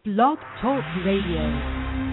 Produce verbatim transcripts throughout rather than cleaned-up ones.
Blog Talk Radio.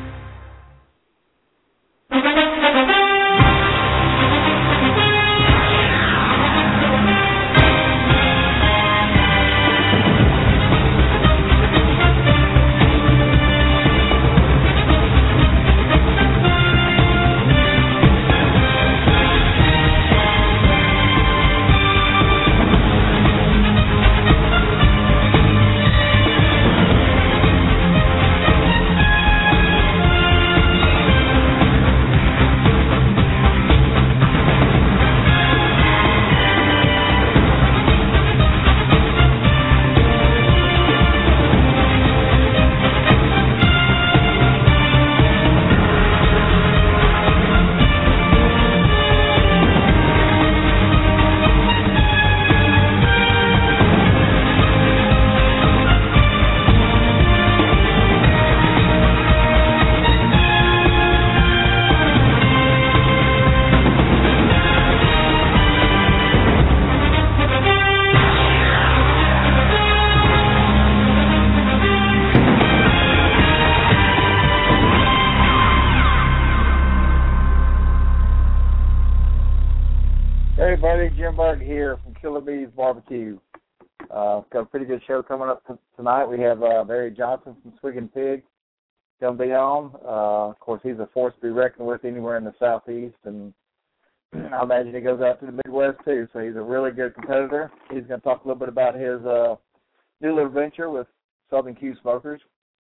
Jim Berg here from Killer Bees Barbecue. Uh, got a pretty good show coming up t- tonight. We have uh, Barry Johnson from Swiggin Pig going to be on. Uh, of course, he's a force to be reckoned with anywhere in the Southeast, and I imagine he goes out to the Midwest too, so he's a really good competitor. He's going to talk a little bit about his uh, new little venture with Southern Q Smokers.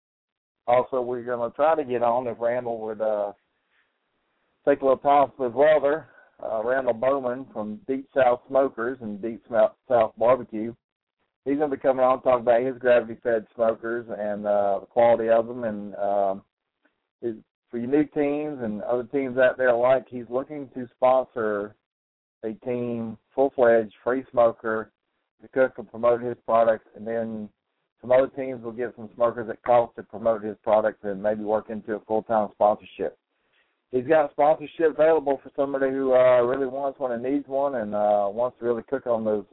Also, we're going to try to get on, if Randall would uh, take a little time with his brother, Uh, Randall Bowman from Deep South Smokers and Deep South Barbecue. He's going to be coming on and talk about his gravity-fed smokers and uh, the quality of them. And um, his, for you new teams and other teams out there alike, he's looking to sponsor a team, full-fledged, free smoker, to cook and promote his products. And then some other teams will get some smokers at cost to promote his products and maybe work into a full-time sponsorship. He's got sponsorship available for somebody who uh, really wants one and needs one and uh, wants to really cook on those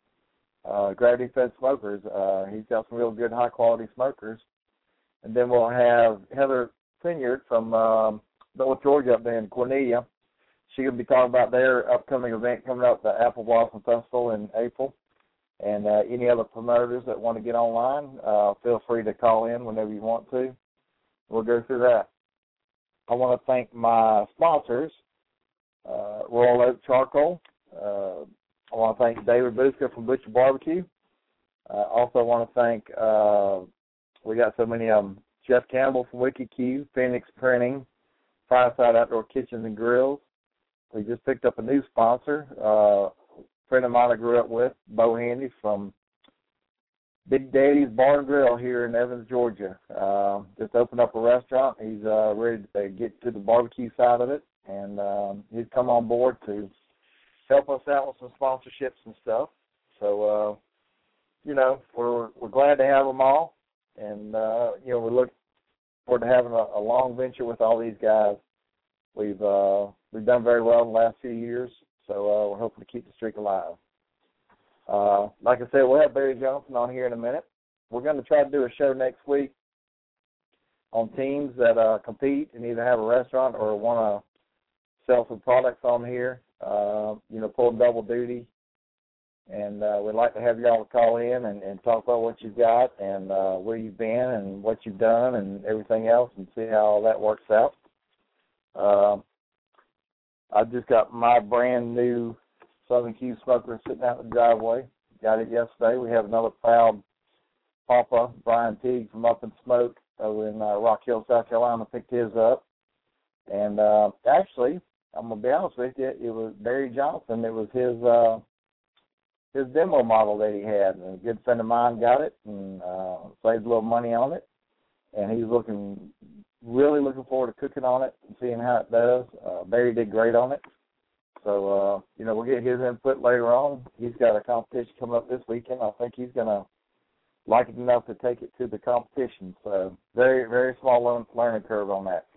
uh, gravity-fed smokers. Uh, he's got some real good high-quality smokers. And then we'll have Heather Finyard from um, North Georgia up there in Cornelia. She's going to be talking about their upcoming event coming up, the Apple Blossom Festival in April. And uh, any other promoters that want to get online, uh, feel free to call in whenever you want to. We'll go through that. I want to thank my sponsors, uh, Royal Oak Charcoal. Uh, I want to thank David Buska from Butcher Barbecue. I uh, also want to thank, uh, we got so many of them, Jeff Campbell from WikiQ, Phoenix Printing, Fireside Outdoor Kitchens and Grills. We just picked up a new sponsor, uh, a friend of mine I grew up with, Bo Handy from Big Daddy's Bar and Grill here in Evans, Georgia. Uh, just opened up a restaurant. He's uh, ready to get to the barbecue side of it, and um, he's come on board to help us out with some sponsorships and stuff. So, uh, you know, we're we're glad to have them all, and uh, you know, we look forward to having a, a long venture with all these guys. We've uh, we've done very well in the last few years, so uh, we're hoping to keep the streak alive. Uh, like I said, we'll have Barry Johnson on here in a minute. We're going to try to do a show next week on teams that uh, compete and either have a restaurant or want to sell some products on here, uh, you know, pull double duty. And uh, we'd like to have y'all call in and, and talk about what you've got and uh, where you've been and what you've done and everything else and see how all that works out. Uh, I've just got my brand new Southern Q Smoker sitting out in the driveway. Got it yesterday. We have another proud Papa, Brian Teague from Up in Smoke over in uh, Rock Hill, South Carolina, picked his up. And uh, actually, I'm going to be honest with you, it was Barry Johnson. It was his uh, his demo model that he had. And a good friend of mine got it and uh, saved a little money on it. And he's looking, really looking forward to cooking on it and seeing how it does. Uh, Barry did great on it. So, uh, you know, we'll get his input later on. He's got a competition coming up this weekend. I think he's going to like it enough to take it to the competition. So, very, very small learn, learning curve on that.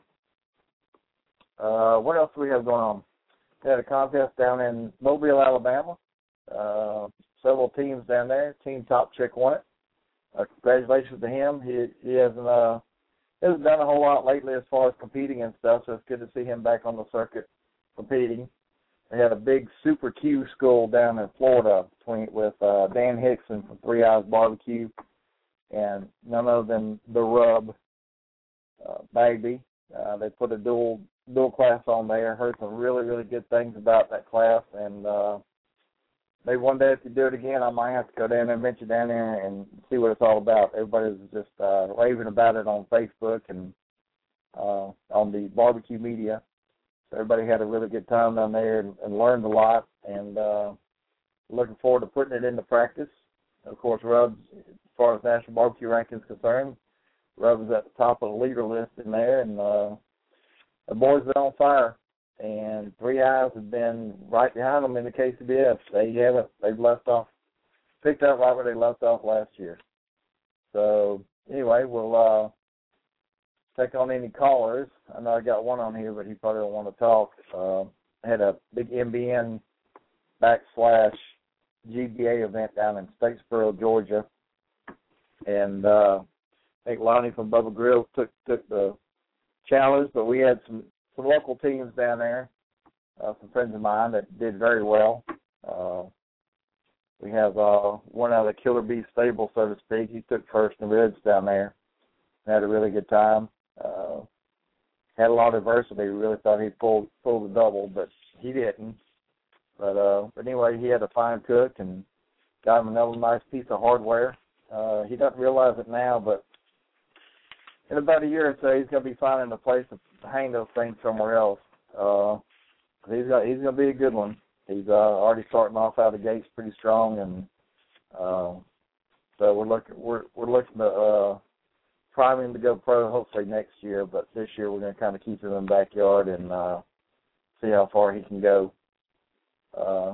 Uh, what else do we have going on? We had a contest down in Mobile, Alabama. Uh, several teams down there. Team Top Chick won it. uh, congratulations to him. He he hasn't uh hasn't done a whole lot lately as far as competing and stuff, so it's good to see him back on the circuit competing. They had a big Super Q school down in Florida between with uh, Dan Hickson from Three Eyes Barbecue and none other than the Rub uh, Bagby. Uh, they put a dual dual class on there. Heard some really really good things about that class, and uh, maybe one day if you do it again, I might have to go down there and venture down there and see what it's all about. Everybody's just uh, raving about it on Facebook and uh, on the barbecue media. So everybody had a really good time down there and, and learned a lot, and uh, looking forward to putting it into practice. Of course, Rubs, as far as National Barbecue Ranking is concerned, Rubs is at the top of the leader list in there, and uh, the boys are on fire. And Three Eyes have been right behind them in the K C B S. They haven't. They've left off, picked up right where they left off last year. So anyway, we'll uh, take on any callers. I know I got one on here, but he probably don't want to talk. Uh, I had a big M B N backslash G B A event down in Statesboro, Georgia, and uh, I think Lonnie from Bubba Grills took took the challenge, but we had some, some local teams down there, uh, some friends of mine that did very well. Uh, we have uh, one out of the Killer Bee stable, so to speak. He took first in ribs down there and had a really good time. Uh, had a lot of adversity. We really thought he'd pull, pull the double, but he didn't. But, uh, but anyway, he had a fine cook and got him another nice piece of hardware. Uh, he doesn't realize it now, but in about a year or so, he's going to be finding a place to hang those things somewhere else. Uh, he's got, he's going to be a good one. He's uh, already starting off out of the gates pretty strong, and uh, so we're looking we're we're looking to uh, prime him to go pro hopefully next year. But this year we're going to kind of keep him in the backyard and uh, see how far he can go. Uh,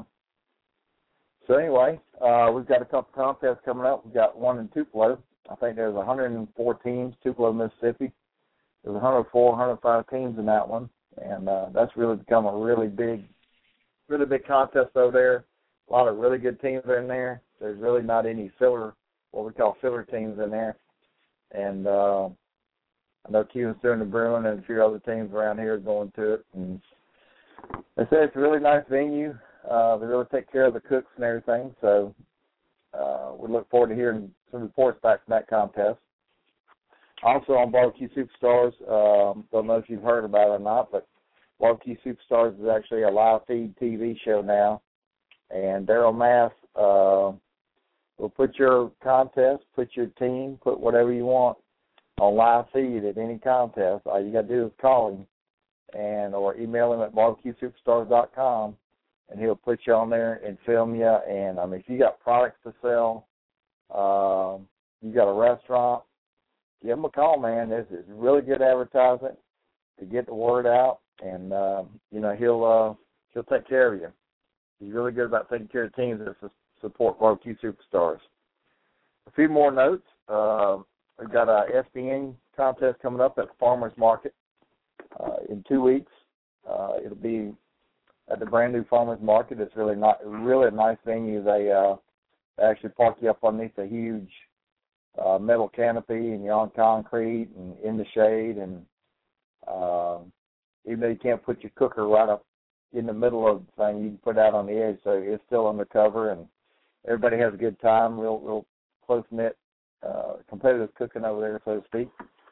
so anyway, uh, we've got a couple contests coming up. We've got one in Tupelo. I think there's one hundred four teams, Tupelo, Mississippi. There's one hundred four, one hundred five teams in that one, and uh, that's really become a really big, really big contest over there. A lot of really good teams are in there. There's really not any filler, what we call filler teams in there. And uh, I know Cuban's doing the Bruin and a few other teams around here are going to it. And they say it's a really nice venue. Uh, they really take care of the cooks and everything. So uh, we look forward to hearing some reports back from that contest. Also on Barbecue Superstars, um, don't know if you've heard about it or not, but Barbecue Superstars is actually a live feed T V show now. And Daryl Mass uh, will put your contest, put your team, put whatever you want on live feed at any contest. All you got to do is call him and or email him at barbecue superstars dot com, and he'll put you on there and film you. And, I mean, if you got products to sell, uh, you got a restaurant, give him a call, man. This is really good advertisement to get the word out, and, uh, you know, he'll uh, he'll take care of you. He's really good about taking care of teams that support Barbecue Superstars. A few more notes. Uh, we've got a S B N contest coming up at the Farmers Market uh, in two weeks. Uh, it'll be at the brand new Farmers Market. It's really not really a nice venue. They, uh, they actually park you up underneath a huge uh, metal canopy, and you're on concrete and in the shade. And uh, even though you can't put your cooker right up in the middle of the thing, you can put it out on the edge, so it's still undercover, and everybody has a good time. Real, real close knit, uh, competitive cooking over there, so to speak.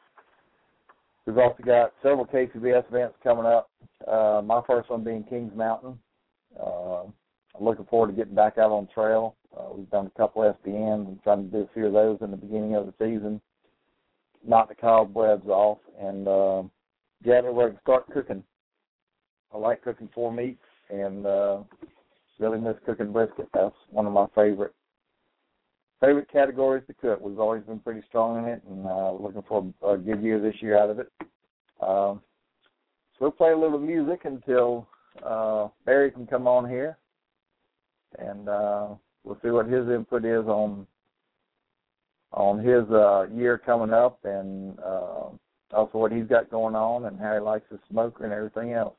We've also got several K C B S events coming up. Uh, my first one being Kings Mountain. Uh, I'm looking forward to getting back out on trail. Uh, we've done a couple S B Ns and trying to do a few of those in the beginning of the season, knock the cobwebs off, and uh, get everywhere to start cooking. I like cooking four meats, and uh, really miss cooking brisket. That's one of my favorite favorite categories to cook. We've always been pretty strong in it, and uh, looking for a good year this year out of it. Uh, so we'll play a little music until uh, Barry can come on here, and uh, we'll see what his input is on on his uh, year coming up, and uh, also what he's got going on and how he likes his smoker and everything else.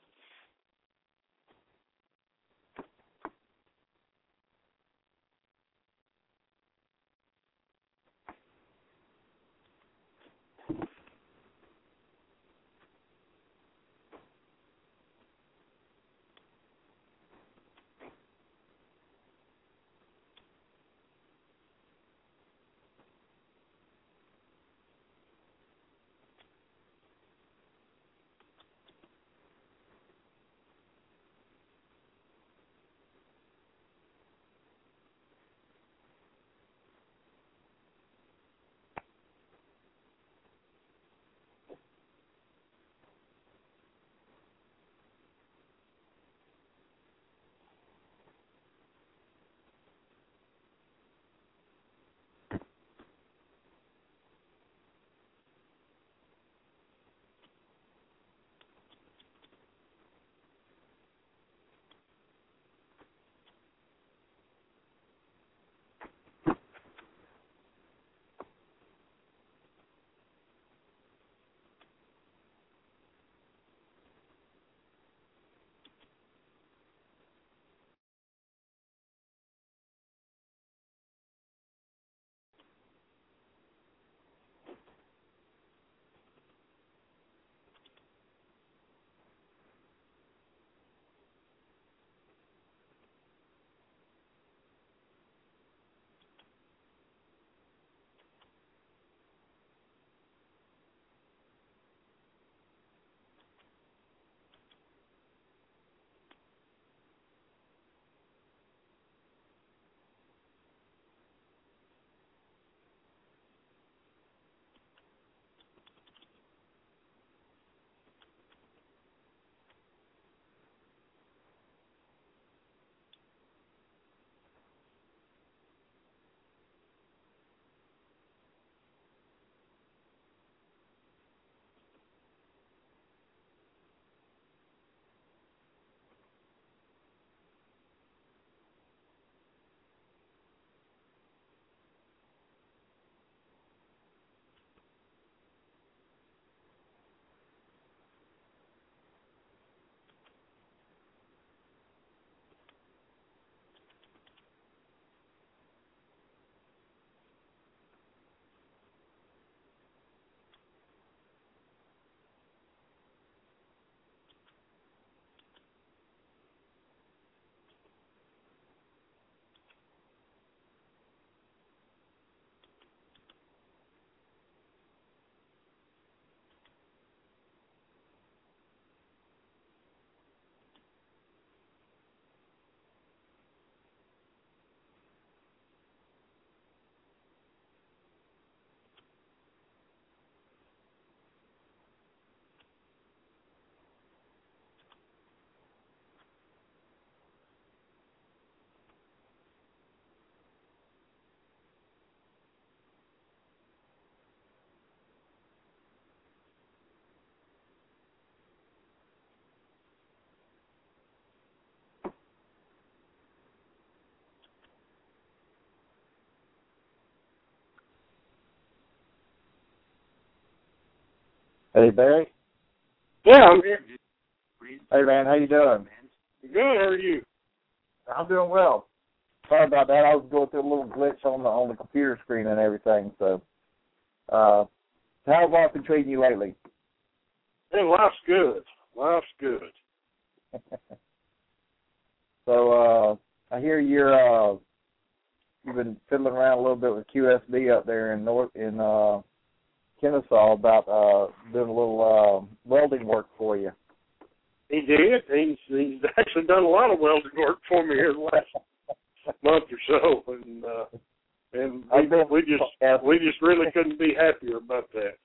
Hey, Barry. Yeah, I'm here. Hey, man, how you doing? Good, how are you? I'm doing well. Sorry about that. I was going through a little glitch on the on the computer screen and everything. So, uh, how's life been treating you lately? Hey, life's good. Life's good. So, uh, I hear you're uh, you've been fiddling around a little bit with Q S B up there in North in uh, Kennesaw about uh, doing a little uh, welding work for you. He did. He's he's actually done a lot of welding work for me here the last month or so, and uh, and we, been, we just we just really couldn't be happier about that.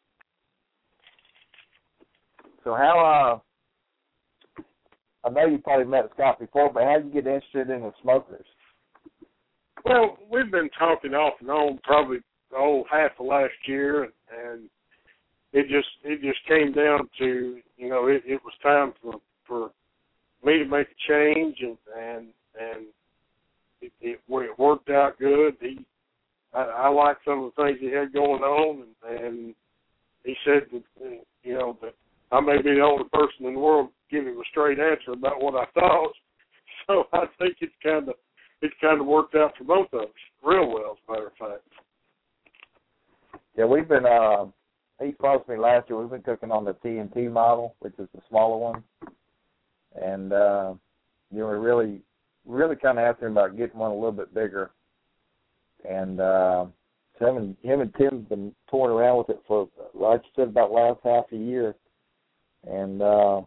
So how? Uh, I know you probably met Scott before, but how did you get interested in the smokers? Well, we've been talking off and on probably oh half of last year, and it just it just came down to you know it, it was time for for me to make a change, and and and it, it, it worked out good. He I, I liked some of the things he had going on, and, and he said that you know that I may be the only person in the world to give him a straight answer about what I thought. So I think it's kind of it's kind of worked out for both of us real well, as a matter of fact. Yeah, we've been. Uh, he promised me last year we've been cooking on the T N T model, which is the smaller one, and uh, you know, we're really, really kind of asking him about getting one a little bit bigger. And uh, so him and him and Tim's been touring around with it for, like you said, about last half a year, and uh,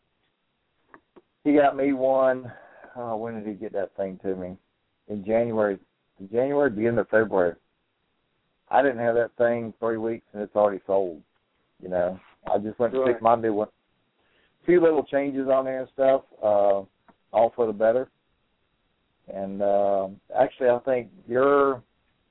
he got me one. Oh, when did he get that thing to me? In January, in January, beginning of February. I didn't have that thing three weeks, and it's already sold. You know, I just went to Right. pick my new one. A few little changes on there and stuff, uh, all for the better. And uh, actually, I think your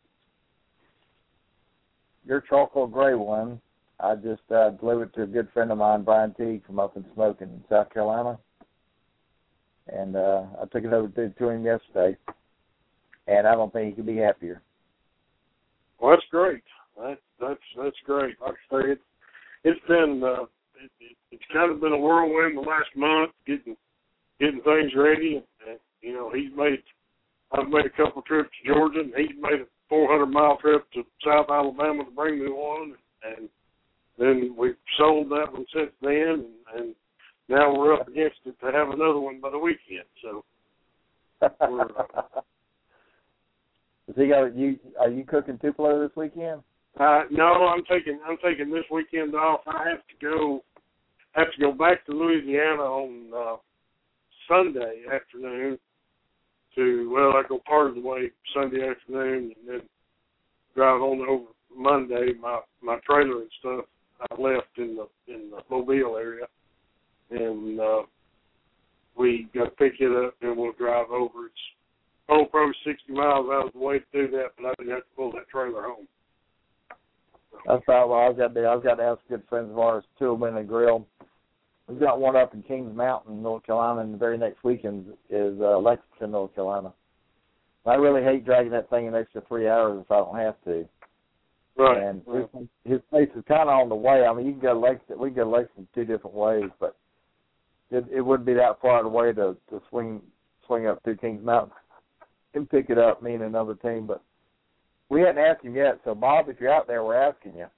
your charcoal gray one, I just uh, delivered to a good friend of mine, Brian Teague, from up in Smoking in South Carolina. And uh, I took it over to, to him yesterday, and I don't think he could be happier. Well, that's great. That, that's that's great. Like I say, it, it's been uh, it, it, it's kind of been a whirlwind the last month, getting getting things ready. And, you know, he's made I've made a couple trips to Georgia, and he's made a four hundred mile trip to South Alabama to bring me one. And then we've sold that one since then, and, and now we're up against it to have another one by the weekend. So we're. Uh, Is he got you? Are you cooking Tupelo this weekend? Uh, no, I'm taking I'm taking this weekend off. I have to go have to go back to Louisiana on uh, Sunday afternoon. To well, I go part of the way Sunday afternoon, and then drive on over Monday. My my trailer and stuff I left in the in the Mobile area, and uh, we got to pick it up, and we'll drive over. It's Oh, probably sixty miles out of the way to do that, but I didn't have to pull that trailer home. That's about what I was got to do. I was got to ask good friends of ours, two of them in the grill. We've got one up in Kings Mountain, North Carolina, and the very next weekend is uh, Lexington, North Carolina. I really hate dragging that thing an extra three hours if I don't have to. Right. And right. his, his place is kind of on the way. I mean, you can go to Lexington. We can go to Lexington two different ways, but it, it wouldn't be that far away to, to swing swing up through Kings Mountain and pick it up, me and another team. But we hadn't asked him yet, so Bob, if you're out there, we're asking you.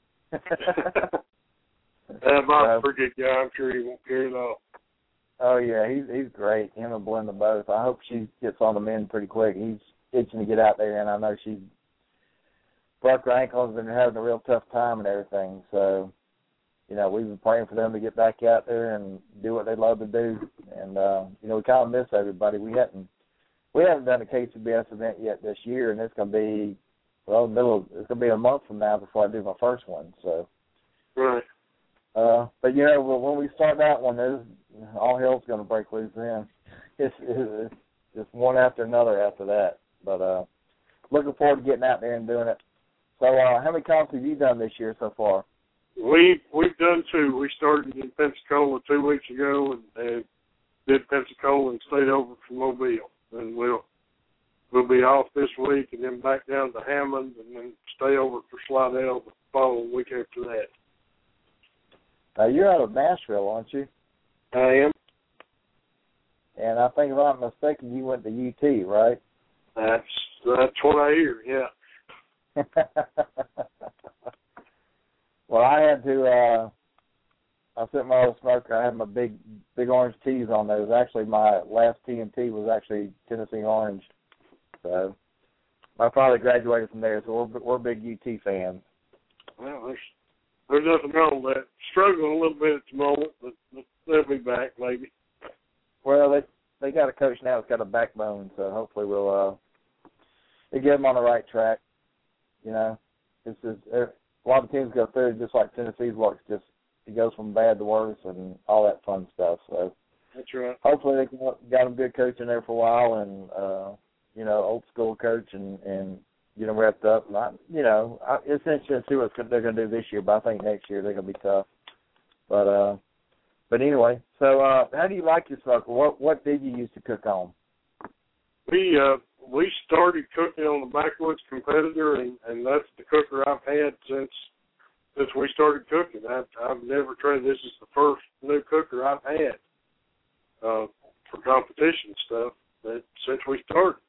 uh, Bob's a pretty good guy. I'm sure he won't care at all. Oh, yeah, he's he's great. Him and Belinda both. I hope she gets on the mend pretty quick. He's itching to get out there, and I know she's broke her ankles and having a real tough time and everything. So, you know, we've been praying for them to get back out there and do what they love to do. And, uh, you know, we kind of miss everybody. We hadn't we haven't done a K C B S event yet this year, and it's going to be, well, middle of, it's going to be a month from now before I do my first one. So, right. Uh, but, you know, when we start that one, there's, all hell's going to break loose then. It's, it's just one after another after that. But uh, looking forward to getting out there and doing it. So uh, how many comps have you done this year so far? We, we've done two. We started in Pensacola two weeks ago and, and did Pensacola and stayed over for Mobile. And we'll we'll be off this week and then back down to Hammond and then stay over for Slidell the following week after that. Now, you're out of Nashville, aren't you? I am. And I think, if I'm not mistaken, you went to U T, right? That's that's what I hear. Yeah. Well, I had to. Uh, I sent my old smoker. I had my big, big orange tees on those. Actually, my last T N T was actually Tennessee Orange. So my father graduated from there, so we're we're big U T fans. Well, there's there's nothing wrong with that. Struggling a little bit at the moment, but, but they'll be back maybe. Well, they they got a coach now that's got a backbone, so hopefully we'll uh, they get them on the right track. You know, this is a lot of teams go through just like Tennessee's works. Just it goes from bad to worse and all that fun stuff. So that's right. Hopefully they got a good coach in there for a while and uh, you know, old school coach and and get them wrapped up. Not you know, I, it's interesting to see what they're going to do this year, but I think next year they're going to be tough. But uh. But anyway, so uh, how do you like your smoker? What what did you use to cook on? We uh, we started cooking on the Backwoods Competitor, and, and that's the cooker I've had since since we started cooking. I've, I've never tried. This is the first new cooker I've had uh, for competition stuff that since we started.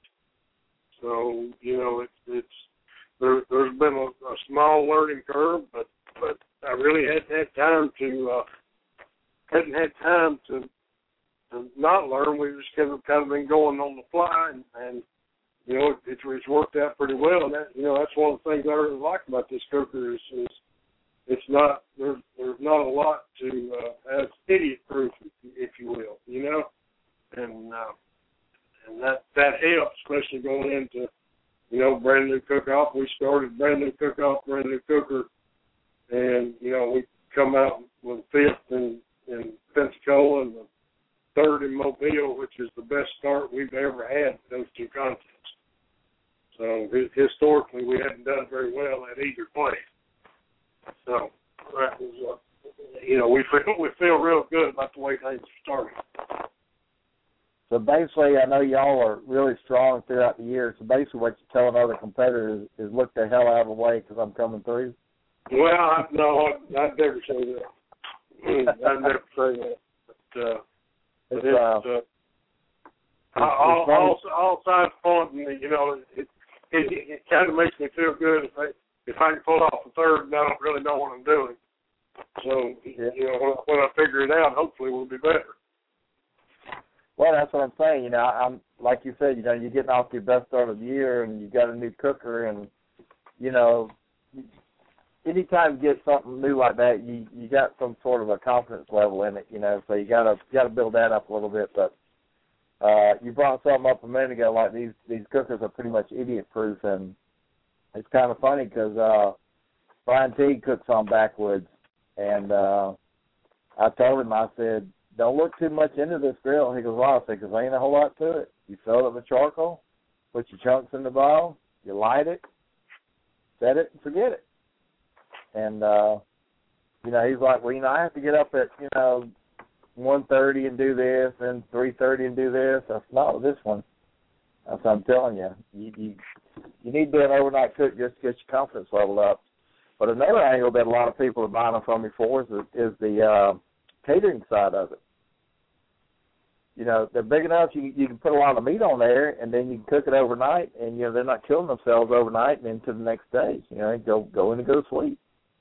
So you know, it's it's there, there's been a, a small learning curve, but but I really hadn't had time to. Uh, Hadn't had time to, to not learn. We just kind of kind of been going on the fly, and, and you know, it, it's, it's worked out pretty well. And that, you know, that's one of the things I really like about this cooker is, is it's not there's there's not a lot to uh, as idiot proof, if you will, you know, and uh, and that that helps, especially going into you know brand new cook off. We started brand new cook off, brand new cooker, and you know we come out with fifth and. in Pensacola and the third in Mobile, which is the best start we've ever had in those two contests. So historically, we haven't done very well at either place. So that was, uh, you know, we feel we feel real good about the way things started. So basically, I know y'all are really strong throughout the year. So basically, what you're telling other competitors is, is look the hell out of the way because I'm coming through. Well, I, no, I, I'd never say that. I'd never say that. But, uh, it's, but it's, uh, uh, it's, all, all, all sides point, and you know, it, it, it, it kind of makes me feel good if I, if I can pull off the third and I don't really know what I'm doing. So, yeah. you know, when, when I figure it out, hopefully we'll be better. Well, that's what I'm saying. You know, I'm like you said. You know, you're getting off to your best start of the year, and you got a new cooker, and you know. Anytime you get something new like that, you you got some sort of a confidence level in it, you know. So you gotta you gotta build that up a little bit. But uh, you brought something up a minute ago, like these these cookers are pretty much idiot proof, and it's kind of funny because uh, Brian Teague cooks on Backwoods, and uh, I told him, I said, don't look too much into this grill. And he goes, well, I said, because there ain't a whole lot to it. You fill it with charcoal, put your chunks in the bowl, you light it, set it, and forget it. And, uh, you know, he's like, well, you know, I have to get up at, you know, one thirty and do this, and three thirty and do this. I said, not with this one. I said, I'm telling you, you, you, you need to do an overnight cook just to get your confidence level up. But another angle that a lot of people are buying them from me for is, is the uh, catering side of it. You know, they're big enough, you, you can put a lot of meat on there, and then you can cook it overnight, and, you know, they're not killing themselves overnight and into the next day. You know, go go in and go to sleep.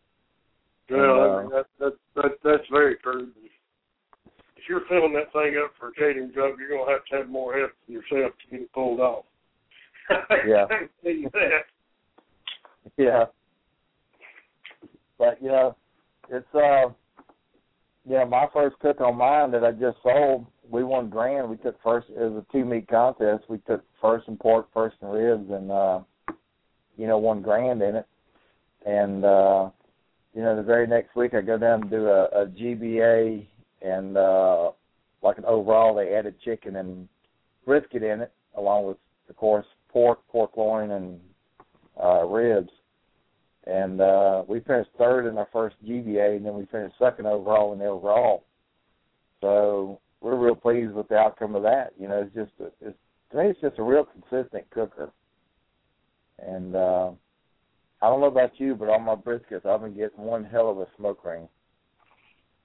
Well, and, uh, that, that, that, that's very true. If you're filling that thing up for a catering job, you're going to have to have more help than yourself to get it pulled off. Yeah. I can tell you that. Yeah. But, you know, it's, uh, yeah, my first cook on mine that I just sold, we won grand. We took first, it was a two-meat contest. We took first in pork, first in ribs, and, uh, you know, won grand in it. And, uh, you know, the very next week I go down and do a, a G B A and uh, like an overall. They added chicken and brisket in it, along with, of course, pork, pork loin, and uh, ribs. And uh, we finished third in our first G B A, and then we finished second overall in the overall. So we're real pleased with the outcome of that. You know, it's just a, it's, to me, it's just a real consistent cooker. And uh, I don't know about you, but on my briskets, I've been getting one hell of a smoke ring.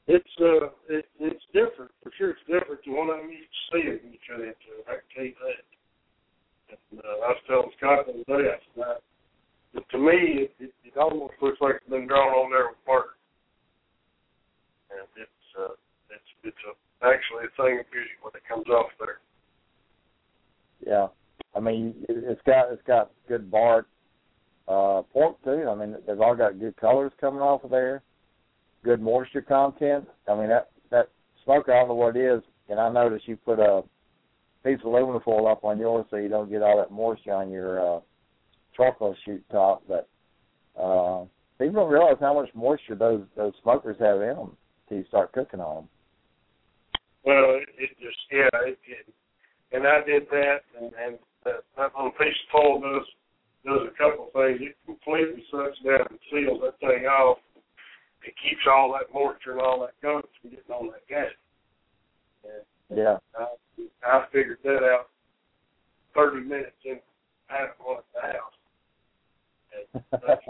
it's uh, it, it's different for sure. It's different to one I'm used to seeing when you cut into it. I can tell you that. And, uh, I was telling Scott the other day, I said, uh, but to me, it, it, it almost looks like it's been drawn on there with marker. And it's uh, it's it's a, actually a thing of beauty when it comes off there. Yeah, I mean it, it's got it's got good bark, uh, pork too. I mean they've all got good colors coming off of there, good moisture content. I mean that that smoker, I don't know what it is, and I noticed you put a piece of aluminum foil up on yours so you don't get all that moisture on your uh, charcoal chute top, but uh, people don't realize how much moisture those those smokers have in them until you start cooking on them. Well, it, it just, yeah, it, it, and I did that, and, and that, that little piece of foil does, does a couple of things. It completely sucks down and seals that thing off. It keeps all that moisture and all that gunk from getting on that gas. And yeah. I, I figured that out thirty minutes in having one at the house. And that's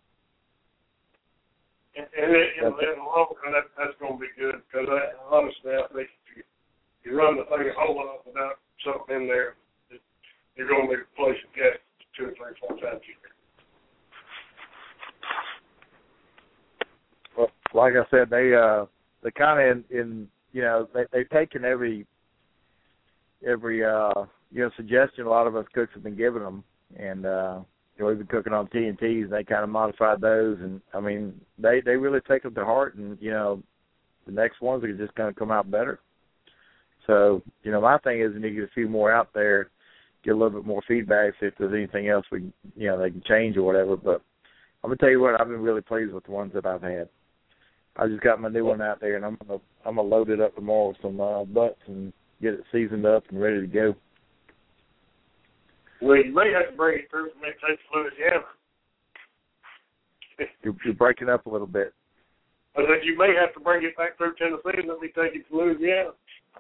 And, and, it, and in the long run, that, that's going to be good because I, honestly, I think if you, you run the thing a whole lot without something in there, it, you're going to be replacing gas two or three, four times a year. Well, like I said, they uh, they kind of in, in you know they they've taken every every uh, you know suggestion a lot of us cooks have been giving them, and uh, you know, we've been cooking on T N Ts, and they kind of modified those, and, I mean, they, they really take them to heart, and, you know, the next ones are just going to come out better. So, you know, my thing is we need to get a few more out there, get a little bit more feedback, see if there's anything else we, you know, they can change or whatever, but I'm going to tell you what, I've been really pleased with the ones that I've had. I just got my new one out there, and I'm going to I'm gonna load it up tomorrow with some uh, butts and get it seasoned up and ready to go. Well, you may have to bring it through from Texas, Louisiana. You're, you're breaking up a little bit. I said you may have to bring it back through Tennessee and let me take it to Louisiana.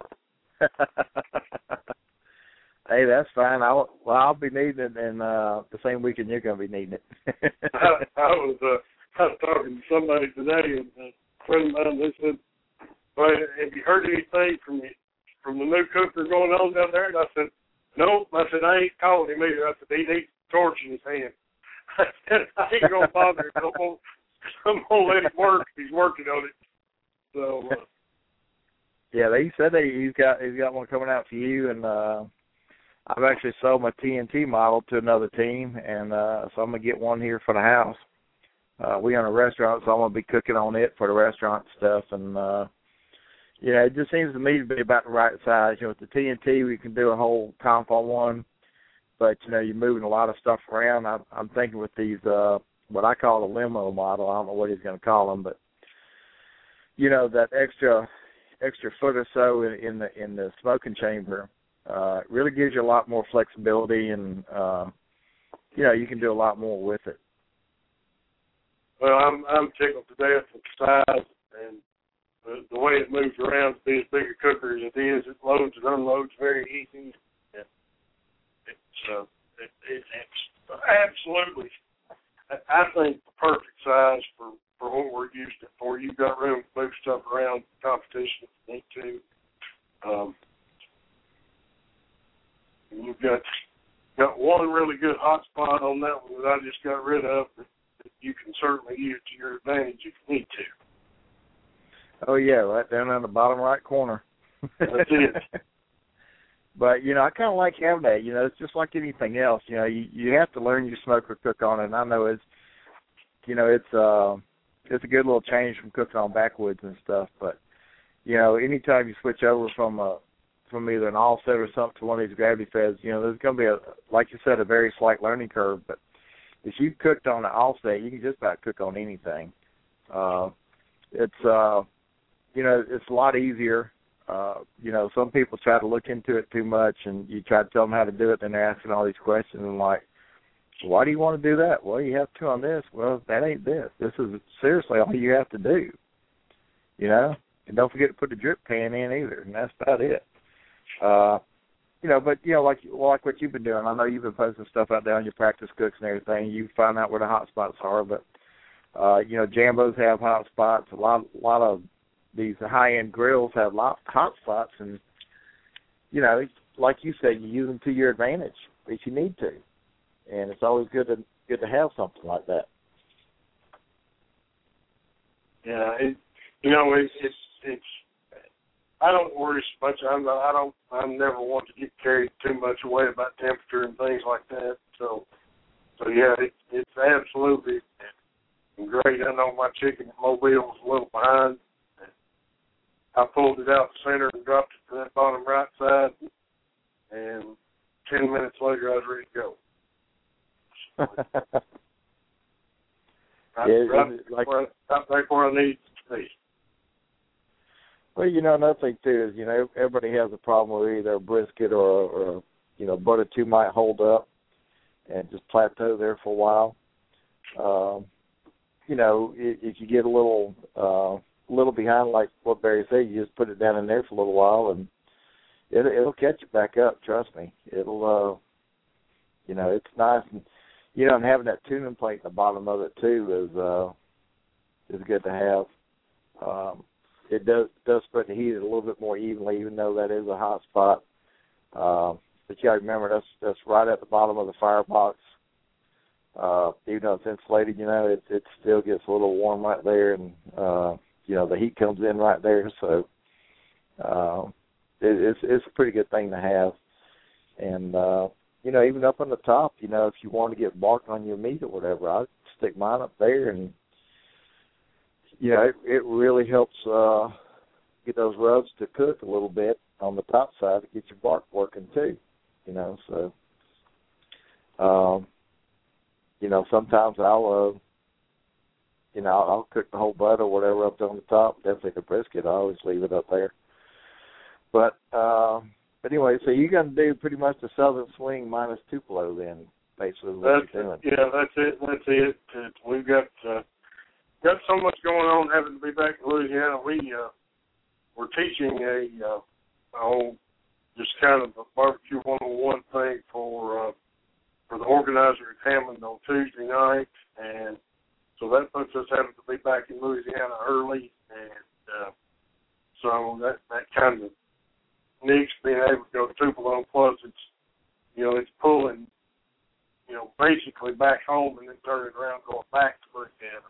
Hey, that's fine. I'll well, I'll be needing it, and uh, the same weekend you're going to be needing it. I, I was uh, I was talking to somebody today, and a friend of mine, they said, "Well, have you heard anything from the from the new cooker going on down there?" And I said, "No." I said, "I ain't calling him either." I said, "He needs a torch in his hand." I said, "I ain't gonna bother him. I'm gonna, I'm gonna let him work. He's working on it." So. Uh, yeah, they said that he's got he's got one coming out for you, and uh, I've actually sold my T N T model to another team, and uh, so I'm gonna get one here for the house. Uh, we own a restaurant, so I'm gonna be cooking on it for the restaurant stuff, and uh, you know, it just seems to me to be about the right size. You know, with the T N T, we can do a whole comp on one, but you know, you're moving a lot of stuff around. I'm, I'm thinking with these, uh, what I call a limo model. I don't know what he's going to call them, but you know, that extra extra foot or so in, in the in the smoking chamber uh, really gives you a lot more flexibility, and uh, you know, you can do a lot more with it. Well, I'm I'm tickled to death with the size and the, the way it moves around to be as big a cooker as it is. It loads and unloads very easy. And it's uh, it, it, it's absolutely, I think, the perfect size for, for what we're used to for. You've got room to move stuff around competition if you need to. Um, you've got got one really good hot spot on that one that I just got rid of. You can certainly use to your advantage if you need to. Oh, yeah, right down in the bottom right corner. That's it. But, you know, I kind of like having that. You know, it's just like anything else. You know, you, you have to learn your smoker cook on it. And I know it's, you know, it's uh, it's a good little change from cooking on backwoods and stuff. But, you know, anytime you switch over from a, from either an offset or something to one of these gravity feds, you know, there's going to be, a, like you said, a very slight learning curve. But if you've cooked on an offset, you can just about cook on anything. Uh, it's, uh, you know, it's a lot easier. Uh, you know, some people try to look into it too much, and you try to tell them how to do it, then they're asking all these questions, and like, why do you want to do that? Well, you have to on this. Well, that ain't this. This is seriously all you have to do, you know? And don't forget to put the drip pan in either, and that's about it. Uh, you know, but, you know, like like what you've been doing, I know you've been posting stuff out there on your practice cooks and everything. You find out where the hot spots are, but, uh, you know, Jambos have hot spots. A lot, a lot of these high-end grills have lot, hot spots, and, you know, like you said, you use them to your advantage if you need to. And it's always good to good to have something like that. Yeah, it, you know, it's, it's, it's, I don't worry so much. I'm, I don't, I'm never one to get carried too much away about temperature and things like that. So, so yeah, it, it's absolutely great. I know my chicken at Mobile was a little behind. I pulled it out the center and dropped it to that bottom right side, and ten minutes later I was ready to go. I, yeah, right, like, where, right where I need to be. Well, you know, another thing, too, is, you know, everybody has a problem with either a brisket or, or you know, butter two might hold up and just plateau there for a while. Um, you know, if, if you get a little uh, little behind, like what Barry said, you just put it down in there for a little while, and it, it'll catch it back up, trust me. It'll, uh, you know, it's nice. And, you know, and having that tuning plate in the bottom of it, too, is uh, is good to have. Um, it does does spread the heat a little bit more evenly, even though that is a hot spot. Um, but you got to remember, that's, that's right at the bottom of the firebox. Uh, even though it's insulated, you know, it, it still gets a little warm right there, and, uh, you know, the heat comes in right there. So uh, it, it's, it's a pretty good thing to have. And, uh, you know, even up on the top, you know, if you want to get bark on your meat or whatever, I'd stick mine up there, and, you know, it, it really helps uh, get those rubs to cook a little bit on the top side to get your bark working too, you know. So, um, you know, sometimes I'll, uh, you know, I'll, I'll cook the whole butt or whatever up on the top. Definitely the brisket, I always leave it up there. But, uh, but anyway, so you're going to do pretty much the Southern Swing minus Tupelo then, basically what That's, you're doing. yeah, that's it. That's it. it we've got uh, got so much going on having to be back in Louisiana. We, uh, we're teaching a, uh, oh, just kind of a barbecue one oh one thing for uh, for the organizer at Hammond on Tuesday night, and so that puts us having to be back in Louisiana early, and uh, so that that kind of needs being able to go to Tupelo. Plus, it's you know it's pulling you know basically back home and then turning around going back to Louisiana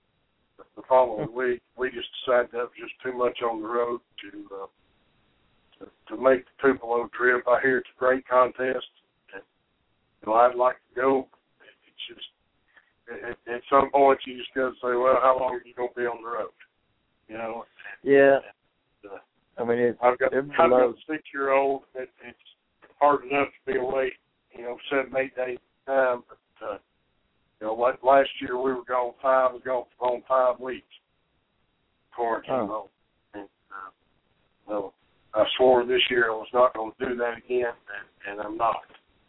the following week. We just decided that was just too much on the road to. Uh, To, to make the Tupelo trip. I hear it's a great contest. And, you know, I'd like to go. It's just, at, at some point, you just got to say, well, how long are you going to be on the road? You know? Yeah. And, uh, I mean, it's, I've got, I've got a six-year-old. It, it's hard enough to be away, you know, seven, eight days at a time. But, uh, you know, like last year, we were gone five, we were gone for five weeks. Quarantine oh. And, uh, well, I swore this year I was not going to do that again, and, and I'm not.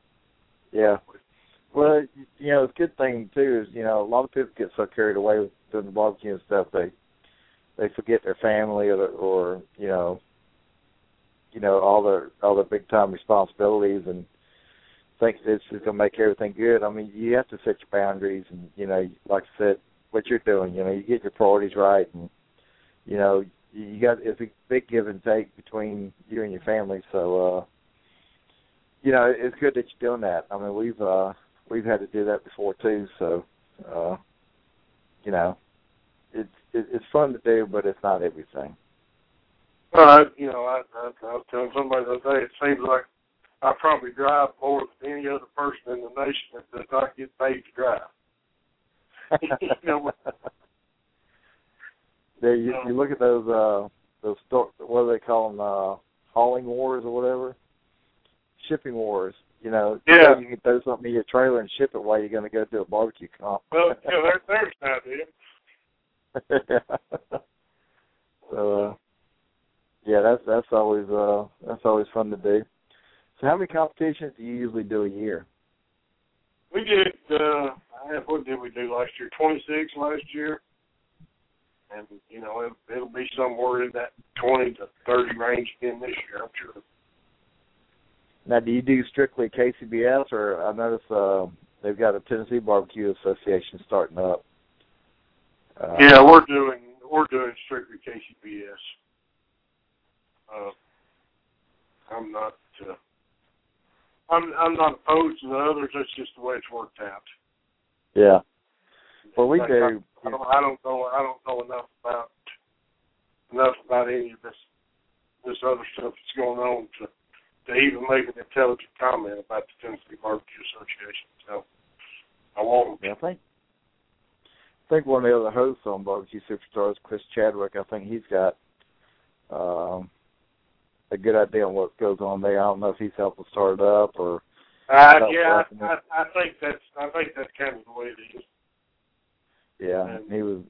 Yeah. Well, you know, it's a good thing, too, is, you know, a lot of people get so carried away with doing the barbecue and stuff, they they forget their family or, or you know, you know, all their, all their big-time responsibilities and think it's just going to make everything good. I mean, you have to set your boundaries and, you know, like I said, what you're doing, you know, you get your priorities right and, you know, you got it's a big give and take between you and your family. So, uh, you know, it's good that you're doing that. I mean, we've uh, we've had to do that before too. So, uh, you know, it's it's fun to do, but it's not everything. Well, I, you know, I, I, I was telling somebody the other day, it seems like I probably drive more than any other person in the nation that does not get paid to drive. you know, There, you, you look at those uh, those sto- what do they call them? Uh, hauling wars or whatever, shipping wars. You know, yeah. You can throw something in your trailer and ship it while you're going to go to a barbecue comp. Well, yeah, there, there's an idea. so, uh, yeah, that's that's always uh, that's always fun to do. So, how many competitions do you usually do a year? We did. Uh, what did we do last year? twenty-six last year. And, you know, it, it'll be somewhere in that twenty to thirty range again this year, I'm sure. Now, do you do strictly K C B S, or I notice uh, they've got a Tennessee Barbecue Association starting up? Uh, yeah, we're doing we're doing strictly K C B S. Uh, I'm not. Uh, I'm I'm not opposed to the others. That's just the way it's worked out. Yeah. Well, we I, do. I, I, don't, I don't know. I don't know enough about enough about any of this this other stuff that's going on to to even make an intelligent comment about the Tennessee Barbecue Association. So I won't. Yeah, I think. I think one of the other hosts on Barbecue Superstars, Chris Chadwick. I think he's got um, a good idea on what goes on there. I don't know if he's helping start it up or. Uh, yeah, I, I, I think that's I think that's kind of the way it is. Yeah, and, he was.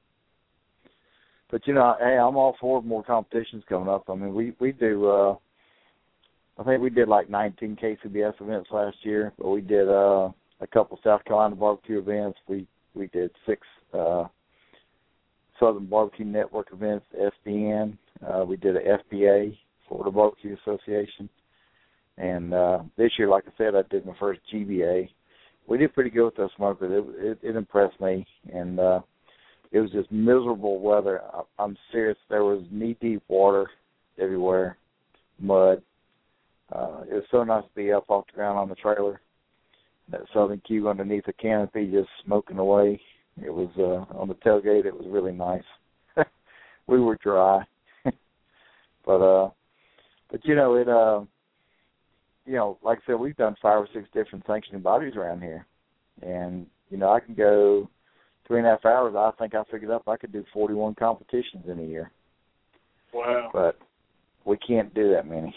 But you know, hey, I'm all for more competitions coming up. I mean, we we do. Uh, I think we did like nineteen K C B S events last year, but we did uh, a couple South Carolina barbecue events. We we did six uh, Southern Barbecue Network events, S B N. Uh, we did a F B A, Florida Barbecue Association. And uh, this year, like I said, I did my first G B A. We did pretty good with those smokers. It, it, it impressed me. And uh, it was just miserable weather. I, I'm serious. There was knee-deep water everywhere, mud. Uh, it was so nice to be up off the ground on the trailer. That Southern Q underneath the canopy just smoking away. It was uh, on the tailgate. It was really nice. We were dry. but, uh, but, you know, it... Uh, You know, like I said, we've done five or six different sanctioning bodies around here. And, you know, I can go three and a half hours. I think I figured up I could do forty-one competitions in a year. Wow. But we can't do that many.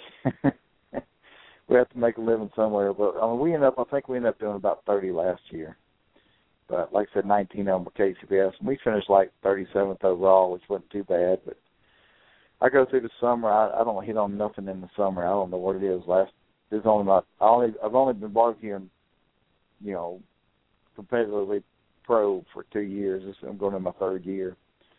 We have to make a living somewhere. But I mean, we end up, I think we ended up doing about thirty last year. But like I said, nineteen of them were K C B S. And we finished like thirty-seventh overall, which wasn't too bad. But I go through the summer. I, I don't hit on nothing in the summer. I don't know what it is last There's only about, I only, I've only been barbecuing, you know, competitively pro for two years. I'm going in my third year.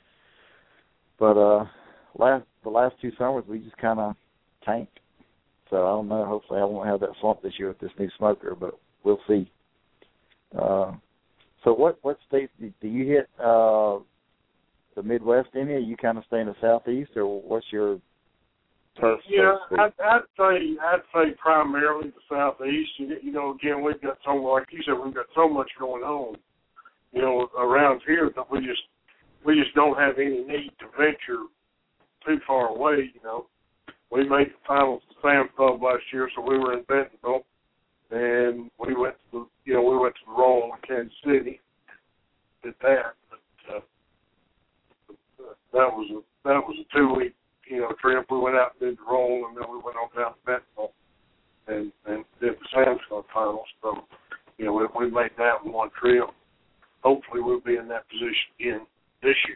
But uh, last the last two summers, we just kind of tanked. So I don't know. Hopefully I won't have that slump this year with this new smoker, but we'll see. Uh, so what, what states do, do you hit uh, the Midwest any? Or you kind of stay in the Southeast, or what's your turf? Yeah, I'd, I'd say I'd say primarily the Southeast. You, you know, again, we've got so like you said, we've got so much going on, you know, around here that we just we just don't have any need to venture too far away. You know, we made the finals of Sam's Club last year, so we were in Bentonville, and we went to the, you know we went to the Royal in Kansas City. Did that, but uh, that was a that was a two week. You know, trip. We went out and did the roll, and then we went on down to Bentonville and, and did the Sam's Club finals. So, you know, we, we made that in one trip. Hopefully, we'll be in that position again this year.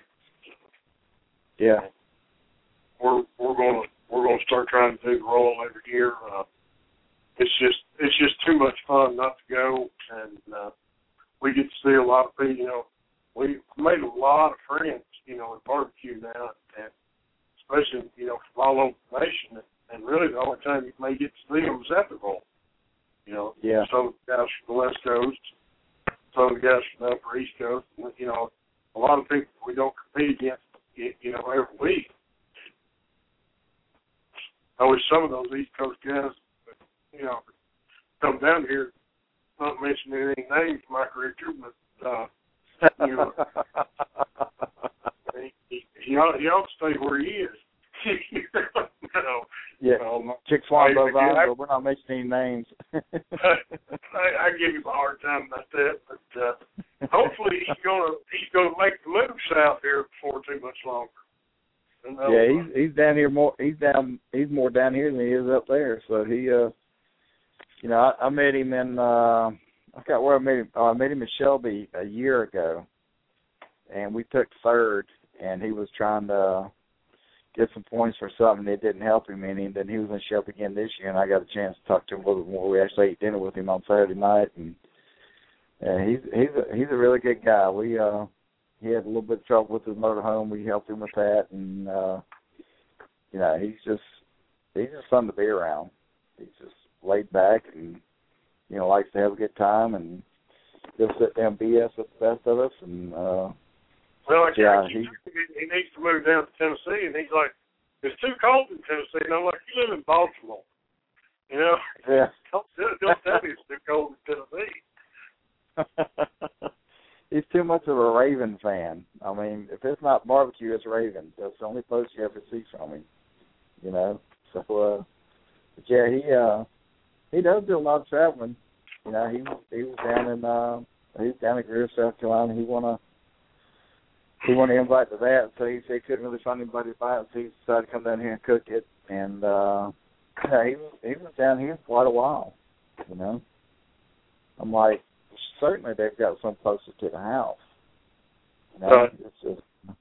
Yeah, we're we're going to we're going to start trying to do the roll every year. Uh, it's just it's just too much fun not to go, and uh, we get to see a lot of people. You know, we made a lot of friends. You know, in barbecue now, and especially, you know, from all over the nation. And really the only time you may get to see them is at the roll. You know, yeah. Some of the guys from the West Coast, some of the guys from the Upper East Coast. You know, a lot of people we don't compete against, you know, every week. I wish some of those East Coast guys, you know, come down here, not mentioning any names, Mike Richard, but, uh, you know, he, he, ought, he ought to stay where he is. you know, yeah, um, Chick Swan Bovine, but we're not mentioning names. I, I give him a hard time about that, but uh, hopefully he's gonna he's gonna make the move south here before too much longer. Yeah, he's he's down here more. He's down. He's more down here than he is up there. So he, uh, you know, I, I met him in. Uh, I forgot where I met him. Oh, I met him in Shelby a year ago, and we took third. And he was trying to get some points for something that didn't help him any. And then he was in Shelby again this year, and I got a chance to talk to him a little bit more. We actually ate dinner with him on Saturday night, and and he's he's a, he's a really good guy. We uh. He had a little bit of trouble with his motorhome. We helped him with that, and uh, you know, he's just he's just fun to be around. He's just laid back, and you know, likes to have a good time, and just sit down and B S with the best of us. And uh, Well, like, yeah, he, he, he needs to move down to Tennessee, and he's like, it's too cold in Tennessee. And I'm like, you live in Baltimore. You know? yeah. Don't, don't tell me it's too cold in Tennessee. He's too much of a Raven fan. I mean, if it's not barbecue, it's Ravens. That's the only post you ever see from him. You know? So, uh, but yeah, he, uh, he does do a lot of traveling. You know, he was, he was down in, uh, he was down in Greer, South Carolina. He won a, he won an invite to that, so he said he couldn't really find anybody to buy it, so he decided to come down here and cook it. And, uh, yeah, he was, he was down here for quite a while, you know? I'm like, certainly they've got some closer to the house. You know, right. It's just,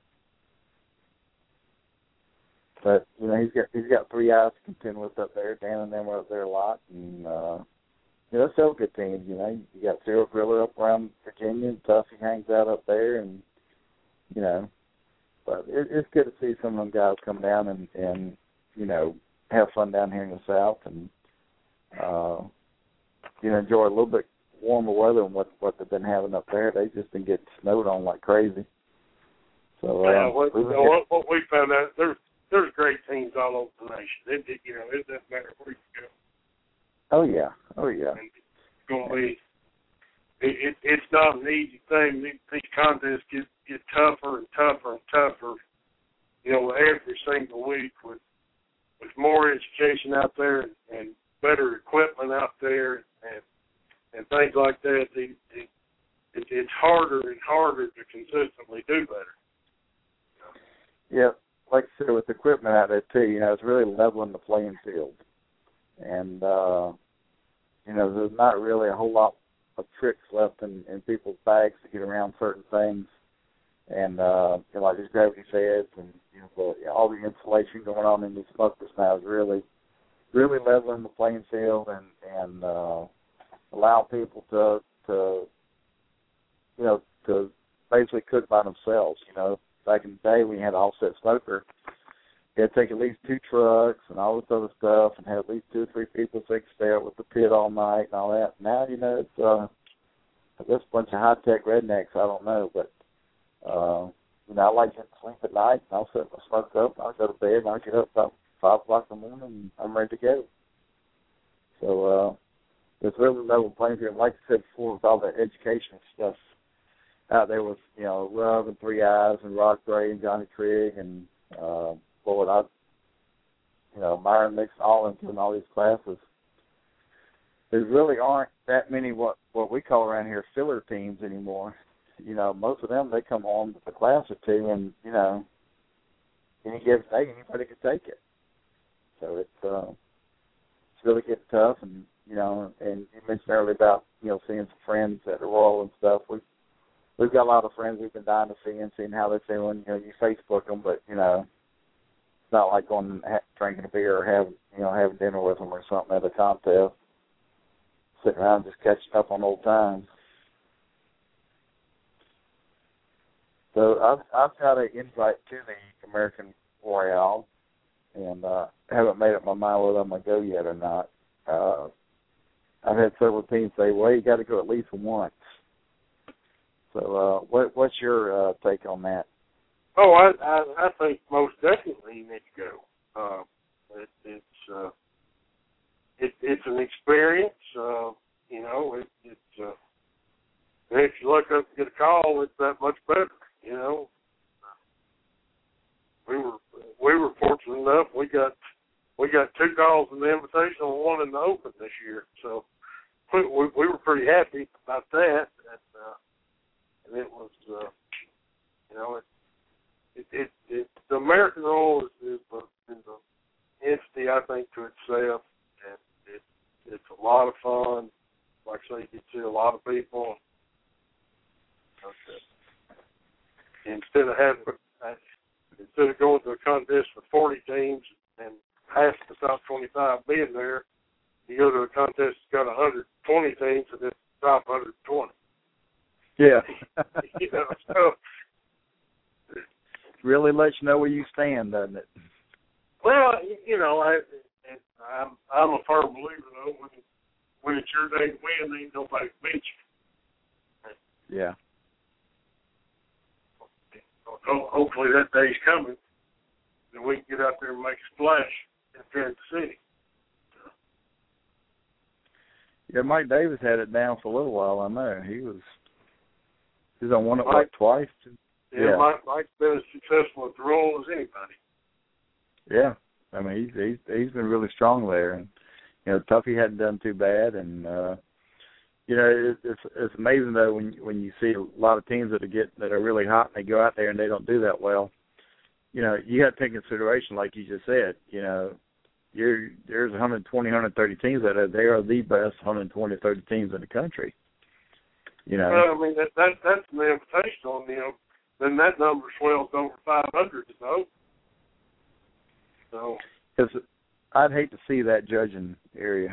but you know, he's got he's got three eyes to contend with up there. Dan and them are up there a lot, and uh, you know, several good teams. You know, you got Cyril Griller up around Virginia, and Tuffy hangs out up there, and you know, but it, it's good to see some of them guys come down and and you know have fun down here in the South, and uh, you know, enjoy a little bit warmer weather than what what they've been having up there. They just been getting snowed on like crazy. So uh, yeah, what, we you know, what, what we found out, there's there's great teams all over the nation. It, it you know it doesn't matter where you go. Oh yeah, oh yeah. And it's going to be. It, it, it's not an easy thing. These, these contests get get tougher and tougher and tougher. You know, every single week with with more education out there and, and better equipment out there and and things like that, it, it, it, it's harder and harder to consistently do better. Yeah, like I said, with equipment out there too, you know, it's really leveling the playing field. And, uh, you know, there's not really a whole lot of tricks left in, in people's bags to get around certain things. And, uh, you know, like these gravity feds and, you know, the, you know, all the insulation going on in these smokers now is really, really leveling the playing field and, and, uh, allow people to, to, you know, to basically cook by themselves. You know, back in the day when you had an offset smoker, you had to take at least two trucks and all this other stuff and have at least two or three people so they could stay up with the pit all night and all that. Now, you know, it's uh, I guess a bunch of high-tech rednecks, I don't know, but, uh, you know, I like to sleep at night and I'll set my smoke up and I'll go to bed and I'll get up about five o'clock in the morning and I'm ready to go. So, uh, it's really level playing field. Like I said before, with all the education stuff out there with, you know, Rub and Three Eyes and Rock Gray and Johnny Trigg and, uh, Lord, I, you know, Myron Mixon, all into and all these classes. There really aren't that many what, what we call around here filler teams anymore. You know, most of them, they come on with a class or two and, you know, any given day, anybody can take it. So it's, uh, it's really getting tough and, you know, and you mentioned earlier about, you know, seeing some friends at the Royal and stuff. We've, we've got a lot of friends we've been dying to see and seeing how they're doing. You know, you Facebook them, but, you know, it's not like going and ha- drinking a beer or having, you know, having dinner with them or something at a contest. Sitting around just catching up on old times. So I've, I've got an invite to the American Royale, and uh, haven't made up my mind whether I'm going to go yet or not. Uh, I've had several teams say, well, you got to go at least once. So uh, what, what's your uh, take on that? Oh, I, I I think most definitely you need to go. Uh, it, it's uh, it, it's an experience. Uh, you know, it, it's uh, if you look up and get a call, it's that much better. You know, we were we were fortunate enough. We got we got two calls in the invitation and one in the open this year. So we we, we were pretty happy about that. And, uh, and it was, uh, you know, it. It, it, it, the American Royal is, is, a, is an entity, I think, to itself, and it, it's a lot of fun. Like I say, you get to see a lot of people. Okay. Instead of having, instead of going to a contest with forty teams and half the top twenty-five being there, you go to a contest that's got one hundred twenty teams and it's top one hundred twenty. Yeah. You know, so. Really lets you know where you stand, doesn't it? Well, you know, I, I'm I'm a firm believer though. When when it's your day to win, ain't nobody beat you. Yeah. ho- hopefully that day's coming, that we can get out there and make a splash in Kansas City. Yeah, Mike Davis had it down for a little while. I know he was. He's on one at Mike, like twice. Yeah, yeah. Mike, Mike's been as successful at the Royal as anybody. Yeah, I mean he's he's he's been really strong there, and you know Tuffy hadn't done too bad, and uh, you know it, it's it's amazing though when when you see a lot of teams that are get that are really hot and they go out there and they don't do that well. You know you have to take into consideration, like you just said, you know. You're, there's one hundred twenty, one hundred thirty teams that are, they are the best one hundred twenty, thirty teams in the country. You know. Well, I mean, that, that that's the invitation on them. Then that number swells over five hundred, you know. So. Because I'd hate to see that judging area.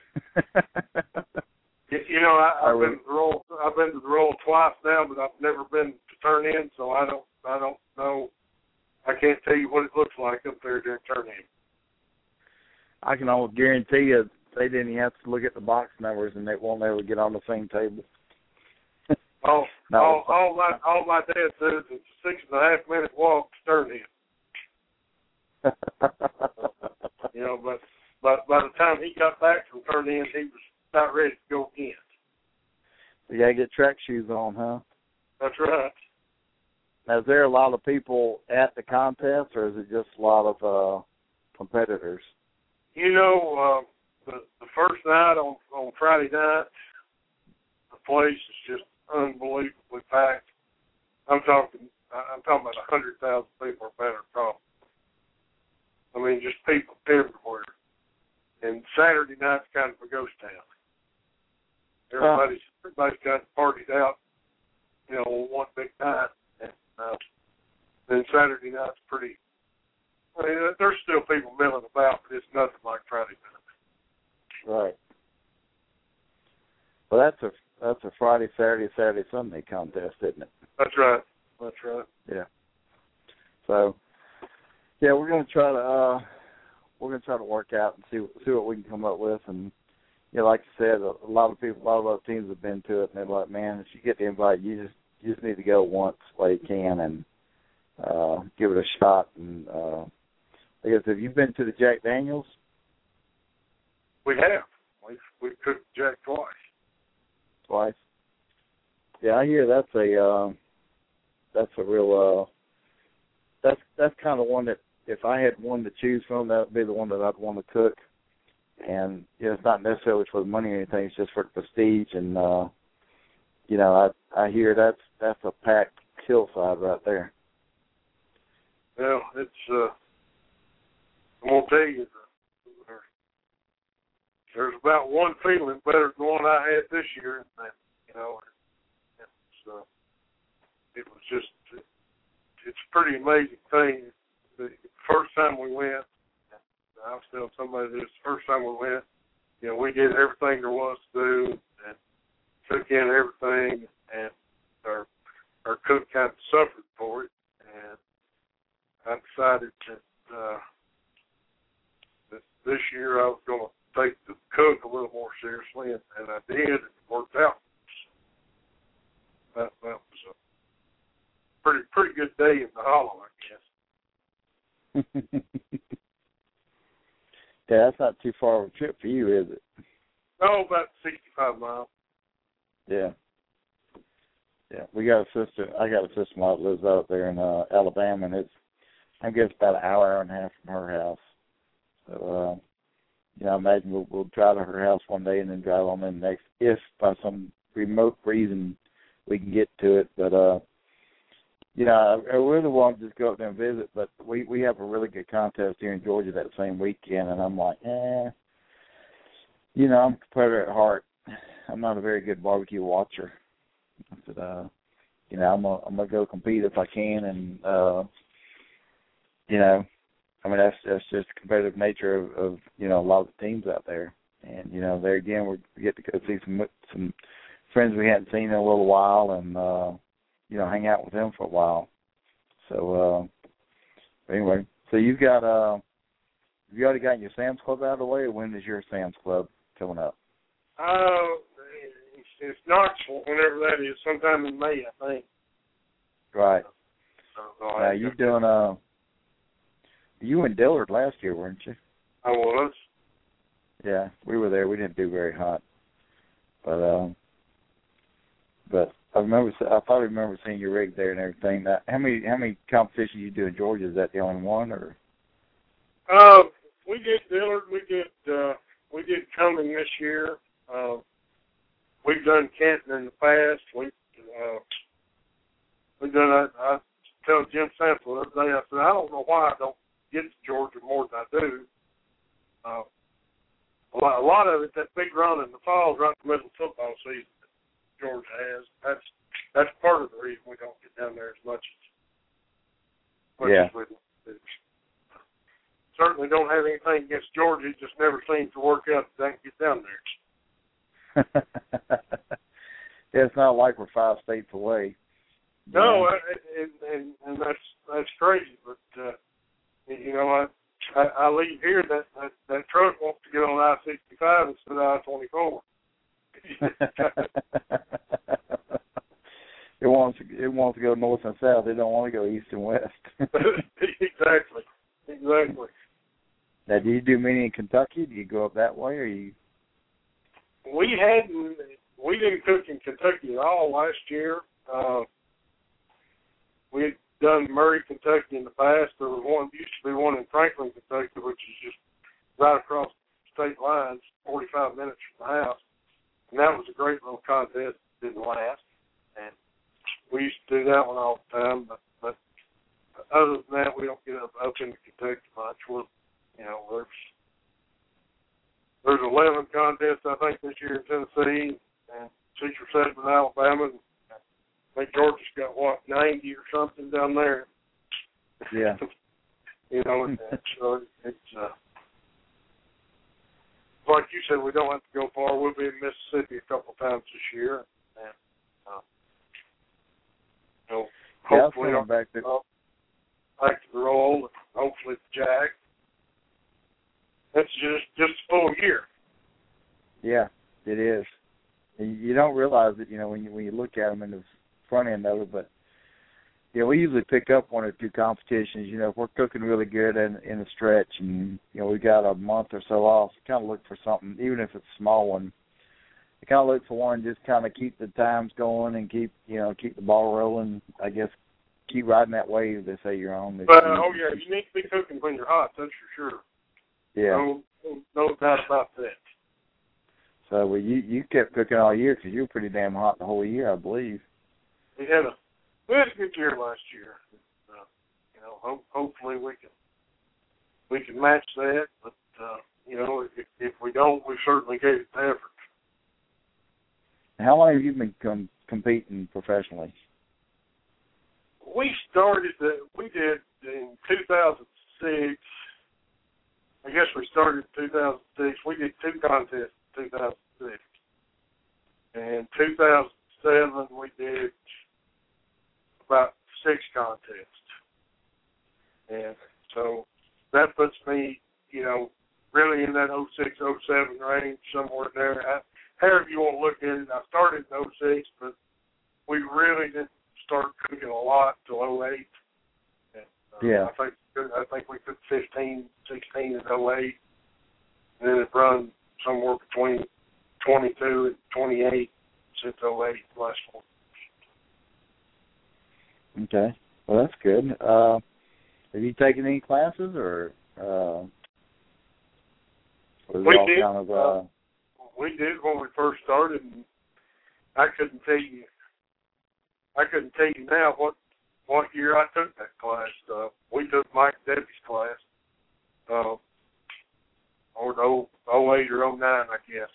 you know, I, I've I been to the Royal. I've been to the Royal twice now, but I've never been to turn in, so I don't. I don't know. I can't tell you what it looks like up there during turn in. I can almost guarantee you they didn't even have to look at the box numbers and they won't ever get on the same table. all, no. all, all my all my dad says it's a six and a half minute walk to turn in. you know, but but by the time he got back from turn in, he was about ready to go again. You gotta get track shoes on, huh? That's right. Now, is there a lot of people at the contest, or is it just a lot of uh, competitors? You know, uh, the, the first night on, on Friday night, the place is just unbelievably packed. I'm talking, I'm talking about a hundred thousand people or better, probably. I mean, just people everywhere. And Saturday night's kind of a ghost town. Everybody's uh, everybody's got partied out, you know, on one big night. And uh, then Saturday night's pretty. I mean, there's still people milling about, but it's nothing like Friday night. Right. Well, that's a that's a Friday, Saturday, Saturday, Sunday contest, isn't it? That's right. That's right. Yeah. So, yeah, we're gonna try to uh, we're gonna try to work out and see see what we can come up with, and you know, like you said, a, a lot of people, a lot of other teams have been to it, and they're like, man, if you get the invite, you just you just need to go once while you can and uh, give it a shot. And uh, I guess, have you been to the Jack Daniels? We have. We've, we've cooked Jack twice. Twice? Yeah, I hear that's a uh, that's a real uh, that's that's kind of one that if I had one to choose from, that would be the one that I'd want to cook. And you know, it's not necessarily for the money or anything; it's just for the prestige. And uh, you know, I I hear that's that's a packed hillside right there. Well, it's uh, I'm gonna tell you, there's about one feeling better than the one I had this year, and you know, it's uh, it was just it's a pretty amazing thing. The first time we went, I was telling somebody this, the first time we went, you know, we did everything there was to do and took in everything, and our our cook kind of suffered for it, and I decided that, uh, that this year I was going to take the cook a little more seriously, and, and I did, and it worked out. That, that was a pretty pretty good day in the hollow, I guess. Yeah, that's not too far of a trip for you, is it? Oh, about sixty-five miles. Yeah. Yeah, we got a sister. I got a sister-in-law that lives out there in uh, Alabama, and it's, I guess, about an hour, hour and a half from her house. So, uh, you know, I imagine we'll, we'll drive to her house one day and then drive on in the next, if by some remote reason we can get to it. But, uh, you know, I, I really want to just go up there and visit, but we, we have a really good contest here in Georgia that same weekend, and I'm like, eh, you know, I'm a competitor at heart. I'm not a very good barbecue watcher. I said, uh, you know, I'm gonna, I'm gonna go compete if I can, and uh, you know, I mean that's that's just the competitive nature of, of you know a lot of the teams out there, and you know there again we get to go see some some friends we hadn't seen in a little while, and uh, you know hang out with them for a while. So uh, anyway, so you've got uh, have you already gotten your Sam's Club out of the way, or when is your Sam's Club coming up? Uh, it's, it's Knoxville, whenever that is, sometime in May, I think. Right. So Uh, you doing uh? You in Dillard last year, weren't you? I was. Yeah, we were there. We didn't do very hot, but um, but I remember. I thought I remember seeing your rig there and everything. That how many how many competitions you do in Georgia? Is that the only one, or? Uh, we did Dillard. We did uh, we did Cumming this year. Uh, we've done Canton in the past. We uh, we done. I, I tell Jim Sample the other day. I said I don't know why I don't get to Georgia more than I do. Uh, a lot, a lot of it, that big run in the fall, right in the middle of football season, that Georgia has. That's that's part of the reason we don't get down there as much as, much yeah. as we do. Certainly don't have anything against Georgia. It just never seems to work out that I can get down there. Yeah, it's not like we're five states away. No, I, and, and and that's that's crazy. But uh, you know, I, I I leave here that, that that truck wants to get on I sixty-five instead of I twenty-four. It wants it wants to go north and south. It don't want to go east and west. Exactly, exactly. Now, do you do many in Kentucky? Do you go up that way, or you? We hadn't. We didn't cook in Kentucky at all last year. Uh, we had done Murray, Kentucky in the past. There was one, used to be one in Franklin, Kentucky, which is just right across state lines, forty-five minutes from the house. And that was a great little contest. It didn't last. And we used to do that one all the time. But, but other than that, we don't get up, up into Kentucky much. We're, you know, there's, there's eleven contests, I think, this year in Tennessee, and six or seven in Alabama. And I think Georgia's got, what, ninety or something down there. Yeah. You know, and, and so it's, uh, like you said, we don't have to go far. We'll be in Mississippi a couple times this year. And, uh, you know, yeah, hopefully I'll back to uh, back to the roll, and hopefully the Jack. That's just, just a full year. Yeah, it is. And you don't realize it, you know, when you when you look at them in the front end of it, but you know, we usually pick up one or two competitions. You know, if we're cooking really good in, in a stretch, and you know we got a month or so off, kind of look for something, even if it's a small one. You kind of look for one, just kind of keep the times going and keep you know keep the ball rolling. I guess keep riding that wave they say you're on. But uh, oh yeah, you need to be cooking when you're hot. That's for sure. Yeah. No, no doubt about that. So well, you you kept cooking all year because you were pretty damn hot the whole year, I believe. We had a we had a good year last year. Uh, you know, ho- hopefully we can we can match that. But uh, you know, if, if we don't, we certainly gave it the effort. How long have you been com- competing professionally? We started. The, we did in two thousand six. I guess we started in two thousand six. We did two contests in two thousand six. And two thousand seven, we did about six contests. And so that puts me, you know, really in that oh six, oh seven range, somewhere there. I, however you want to look at it, I started in oh six, but we really didn't start cooking a lot till oh eight. And, uh, yeah. I think I think we cooked fifteen, sixteen in oh eight. And then it run somewhere between twenty-two and twenty-eight since oh eight, last one. Okay. Well, that's good. Uh, have you taken any classes, or uh, was we it all did. kind of? Uh, Uh, we did when we first started. And I couldn't tell you. I couldn't tell you now what what year I took that class. Uh, we took Mike Debbie's class. Uh, or oh, oh eight or oh nine, I guess.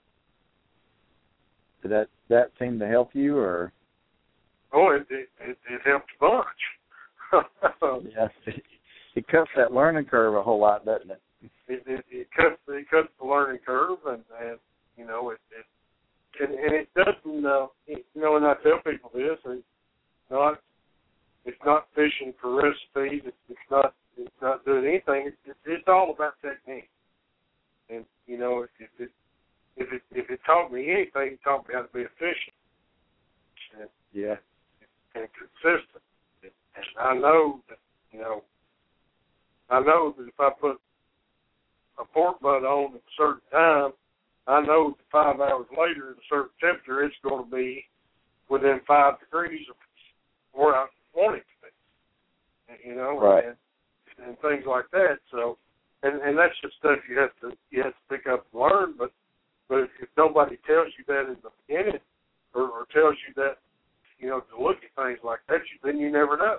did that that seem to help you, or? Oh, it it, it, it helped a bunch. Yes, it, it cuts that learning curve a whole lot, doesn't it? It, it, it cuts it cuts the learning curve, and, and you know it, it and, and it doesn't. Uh, it, you know, and I tell people this: it's not it's not fishing for recipes. It's, it's not it's not doing anything. It's, it's, it's all about technique. And you know, if, if it if it if it taught me anything, it taught me how to be efficient. And, yeah. And consistent. And I know that, you know, I know that if I put a pork butt on at a certain time, I know that five hours later at a certain temperature, it's going to be within five degrees of where I want it to be. You know, right. and, and things like that. So, and, and that's just stuff you have to you have to pick up and learn. But but if, if nobody tells you that in the beginning, or, or tells you that, you know, to look at things like that, you, then you never know.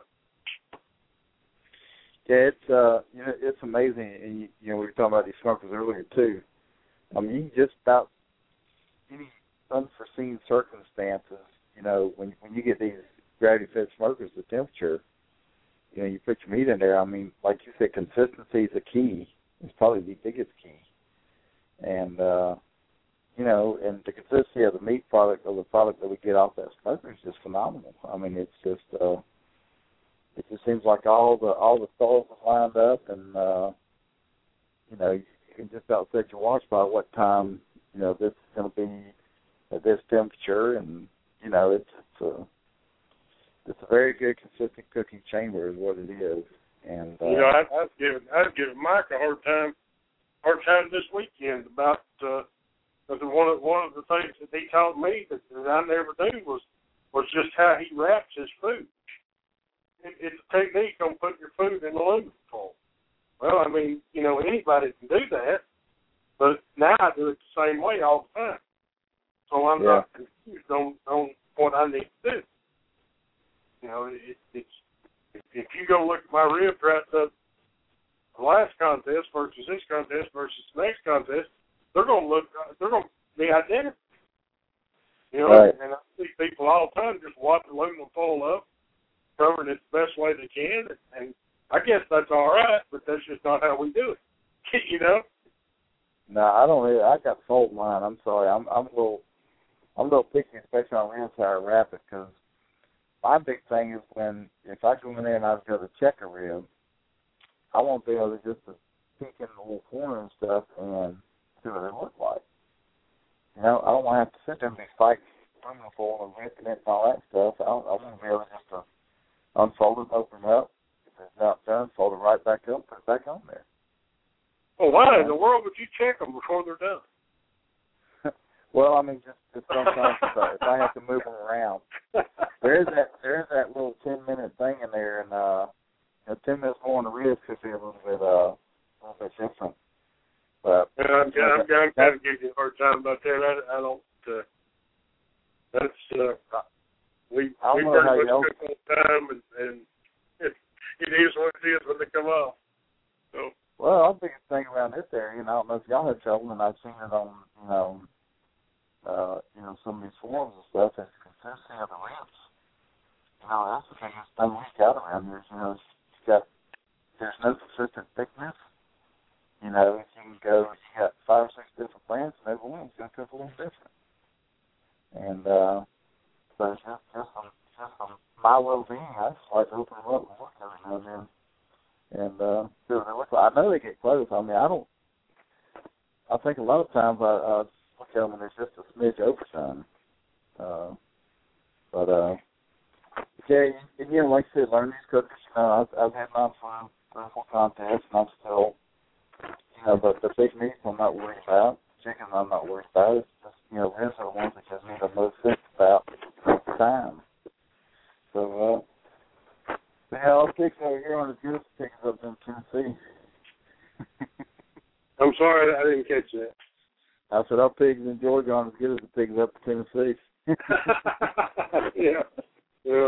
Yeah, it's uh, you know, it's amazing, and you, you know, we were talking about these smokers earlier too. I mean, you just about any unforeseen circumstances, you know, when when you get these gravity-fed smokers, the temperature, you know, you put your meat in there. I mean, like you said, consistency is the key. It's probably the biggest key, and uh, you know, and the consistency of the meat product or the product that we get off that smoker is just phenomenal. I mean, it's just. Uh, It just seems like all the all the stars are lined up, and uh, you know, you can just about set your watch by what time, you know, this is going to be at this temperature, and you know, it's it's a it's a very good consistent cooking chamber is what it is. And uh, you know, I, I've given I've given Mike a hard time hard time this weekend about uh, one of one of the things that he taught me that, that I never knew was was just how he wraps his food. It's a technique on putting your food in aluminum foil. Well, I mean, you know, anybody can do that, but now I do it the same way all the time. So I'm yeah. not confused on, on what I need to do. You know, it, it's if you go look at my rib right up the last contest versus this contest versus the next contest, they're going to look, they're going to be identical. You know, right. and I see people all the time just wad aluminum foil up, covering it the best way they can, and I guess that's all right, but that's just not how we do it. You know? No, I don't really. I got salt mine. I'm sorry. I'm I'm a little I'm a little picky, especially on ribs how I wrap it, because my big thing is when if I go in there and I go to check a rib, I want to be able to just to peek in the little corner and stuff and see what they look like. You know, I don't want to have to sit there and be fighting aluminum foil and ripping it and all that stuff. I, I want to be able just to unfold it, open it up. If it's not done, fold it right back up, put it back on there. Well, why in the world would you check them before they're done? Well, I mean, just, just sometimes if, I, if I have to move them around, there is that there is that little ten minute thing in there, and uh, you know, ten minutes more on the ribs could be a little bit uh, a little bit different. But yeah, I'm, I'm, I'm, I'm kind of giving you a hard time about that. I, I don't. Uh, that's. Uh, We I we don't know how pretty you much cook all the time, and, and it, it is what it is when they come off. So. Well, our biggest thing around this area, and I don't know if y'all have trouble, and I've seen it on, you know, uh, you know, some of these forums and stuff, is consistency of the ribs. You know, that's the biggest thing we've got around here. Is, you know, you've got there's no consistent thickness. You know, if you can go, you got five or six different brands, and every one's going to cook a little different. And uh, so it's just, just, some, just some my well-being. I just like to open them up and look every now and then. And uh, see what they look like. I know they get close. I mean, I don't. I think a lot of times I, I look at them and there's just a smidge overtime. Uh, but uh, yeah, and, you know, like I said, learn these cookers. You know, I've, I've had my fun, wonderful contests, and I'm still, you know, but the big meats I'm not worried about. Chicken I'm not worried about. It's just, you know, ribs are the ones that just need the most think about at the time. So. Uh, Yeah, I'll pick over here on the good picks up in Tennessee. I'm sorry, I didn't catch that. I said our pigs in Georgia aren't as good as the pigs up in Tennessee. yeah, yeah.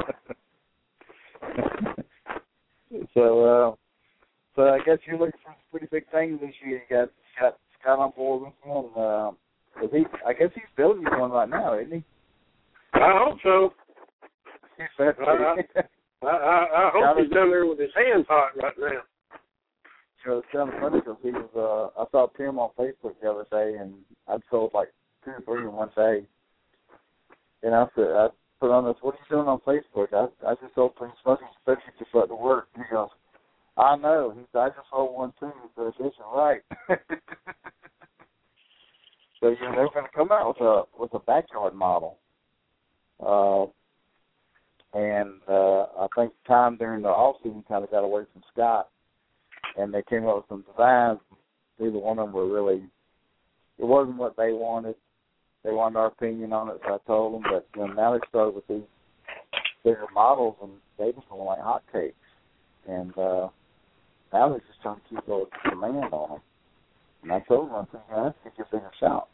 so, uh, so I guess you're looking for some pretty big things this year. You got got Scott on board with one. Uh, is he? I guess he's building one right now, isn't he? I hope so. He's I, I, I hope he's down there with his hands hot right now. You know, it's kind of funny because he was, uh, I saw Tim on Facebook the other day, and I'd sold like two or three in one day. And I said, I put on this, what are you doing on Facebook? I, I just sold three smoking especially just let it work. And he goes, I know. He said, I just sold one too. He said, this is right. So, you know, they're going to come out with a, with a backyard model. Uh, And uh, I think time during the off season kind of got away from Scott, and they came up with some designs. Neither one of them were really. It wasn't what they wanted. They wanted our opinion on it, so I told them. But you know, now they started with these bigger models, and they just went like hotcakes. And uh, now they're just trying to keep the demand on them. And I told them, I said, "Man, let's get your bigger shop."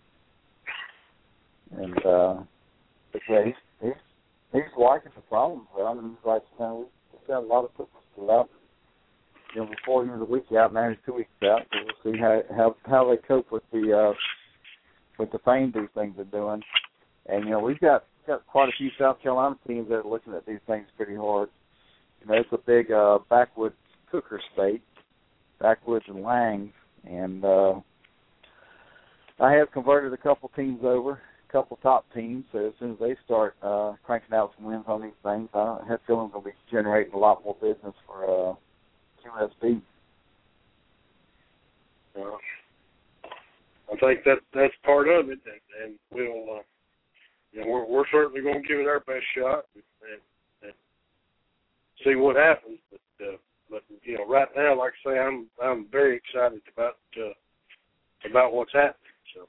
And uh, but yeah, he's, he's he's liking the problems. But I mean, he's like, you know, we've got a lot of purpose to that. You know, before he was a week out, now he's two weeks out. So we'll see how how how they cope with the uh, with the fame these things are doing. And you know, we've got got quite a few South Carolina teams that are looking at these things pretty hard. You know, it's a big uh, backwoods cooker state, backwoods and Langs, and uh, I have converted a couple teams over, a couple top teams. So as soon as they start uh, cranking out some wins on these things, I have a feeling they'll be generating a lot more business for. Uh, U S B. Uh, I think that that's part of it, and, and we'll, uh, you know, we're, we're certainly going to give it our best shot and, and see what happens. But, uh, but you know, right now, like I say, I'm I'm very excited about uh, about what's happening. So.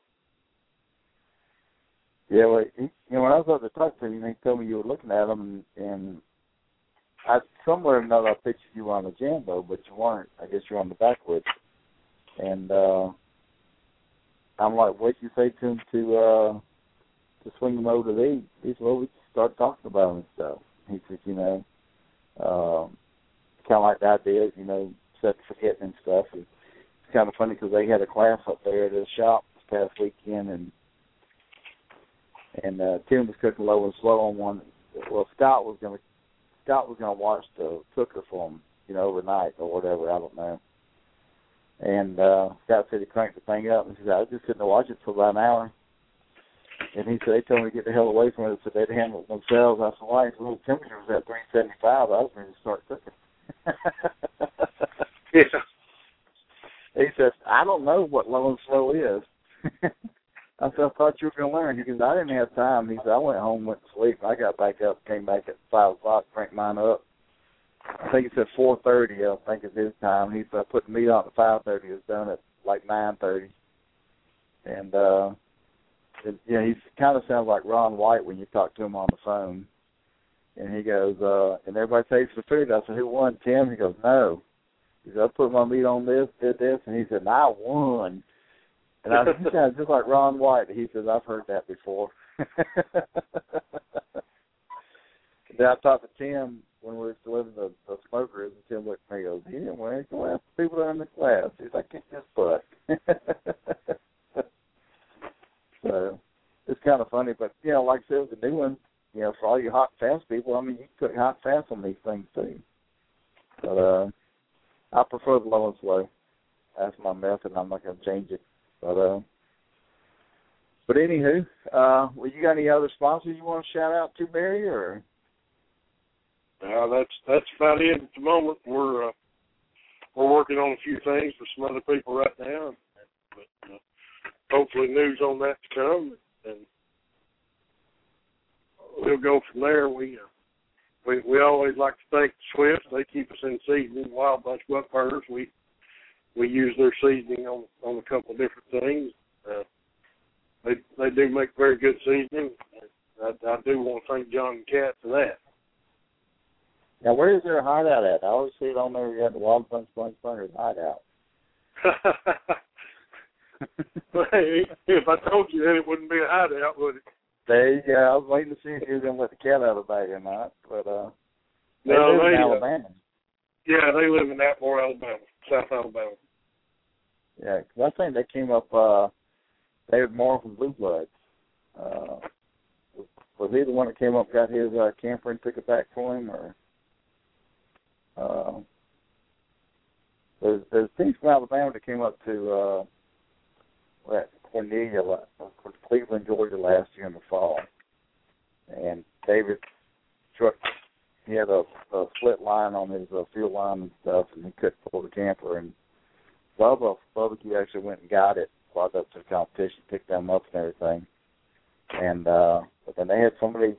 Yeah, well, you know, when I was up to talk to you, they told me you were looking at them, and. and I somewhere or another I pictured you on the Jambo, but you weren't. I guess you're on the backwoods. And uh, I'm like, what'd you say to him to uh, to swing him over to these? He said, well, we just start talking about them and stuff. He said, you know, um, kind of like the idea, you know, certificate and stuff. And it's kind of funny because they had a class up there at the shop this past weekend, and and uh, Tim was cooking low and slow on one. Well, Scott was going to Scott was going to watch the cooker for him, you know, overnight or whatever, I don't know. And uh, Scott said he cranked the thing up, and he said, I was just sitting there watching it for about an hour. And he said, they told me to get the hell away from it so they'd handle it themselves. I said, why? His little temperature was at three seventy-five. I was ready to start cooking. Yeah. He says, I don't know what low and slow is. I said, I thought you were going to learn. He goes, I didn't have time. He said, I went home, went to sleep. I got back up, came back at five o'clock, cranked mine up. I think he said four thirty, I think is his time. He said, I put the meat on at five thirty. It was done at like nine thirty. And, uh, it, you know, he kind of sounds like Ron White when you talk to him on the phone. And he goes, uh, and everybody takes the food. I said, who won, Tim? He goes, no. He said, I put my meat on this, did this. And he said, and I won. And I was just, just like Ron White. He says, I've heard that before. Then I talked to Tim when we were delivering the, the smokers, and Tim looked at me and goes, he didn't win. He's going to ask the people that are in the class. He's like, kick this butt. So it's kind of funny. But, you know, like I said, with the new one, you know, for all you hot fast people, I mean, you can cook hot fast on these things, too. But uh, I prefer the low and slow. That's my method, and I'm not going to change it. But uh, but anywho, uh, well, you got any other sponsors you want to shout out to, Barry, or? Uh, that's that's about it at the moment. We're uh, we're working on a few things for some other people right now, but uh, hopefully news on that to come, and we'll go from there. We uh, we we always like to thank Swift. They keep us in seasoning. Wild Bunch buck burgers. We we use their seasoning on on a couple of different things. Uh, they they do make very good seasoning. I, I do want to thank John and Kat for that. Now, where is their hideout at? I always see it on there. You had the Wild Bunch Bunch Burgers hideout. If I told you that, it wouldn't be a hideout, would it? There you go. I was waiting to see if you were going to let the cat out of the bag or not. But uh, they no, live they, in Alabama. Uh, yeah, they live in Atmore, Alabama, South Alabama. Yeah, because I think they came up, uh, they were more from Blue Bloods. Uh, was he the one that came up, got his uh, camper and took it back for him, or? Uh, there's there's teams from Alabama that came up to uh, what, Cornelia, uh, Cleveland, Georgia last year in the fall, and David truck he had a, a split line on his uh, fuel line and stuff, and he couldn't pull the camper, and Bubba Barbecue actually went and got it, brought it up to the competition, picked them up and everything, and uh, but then they had somebody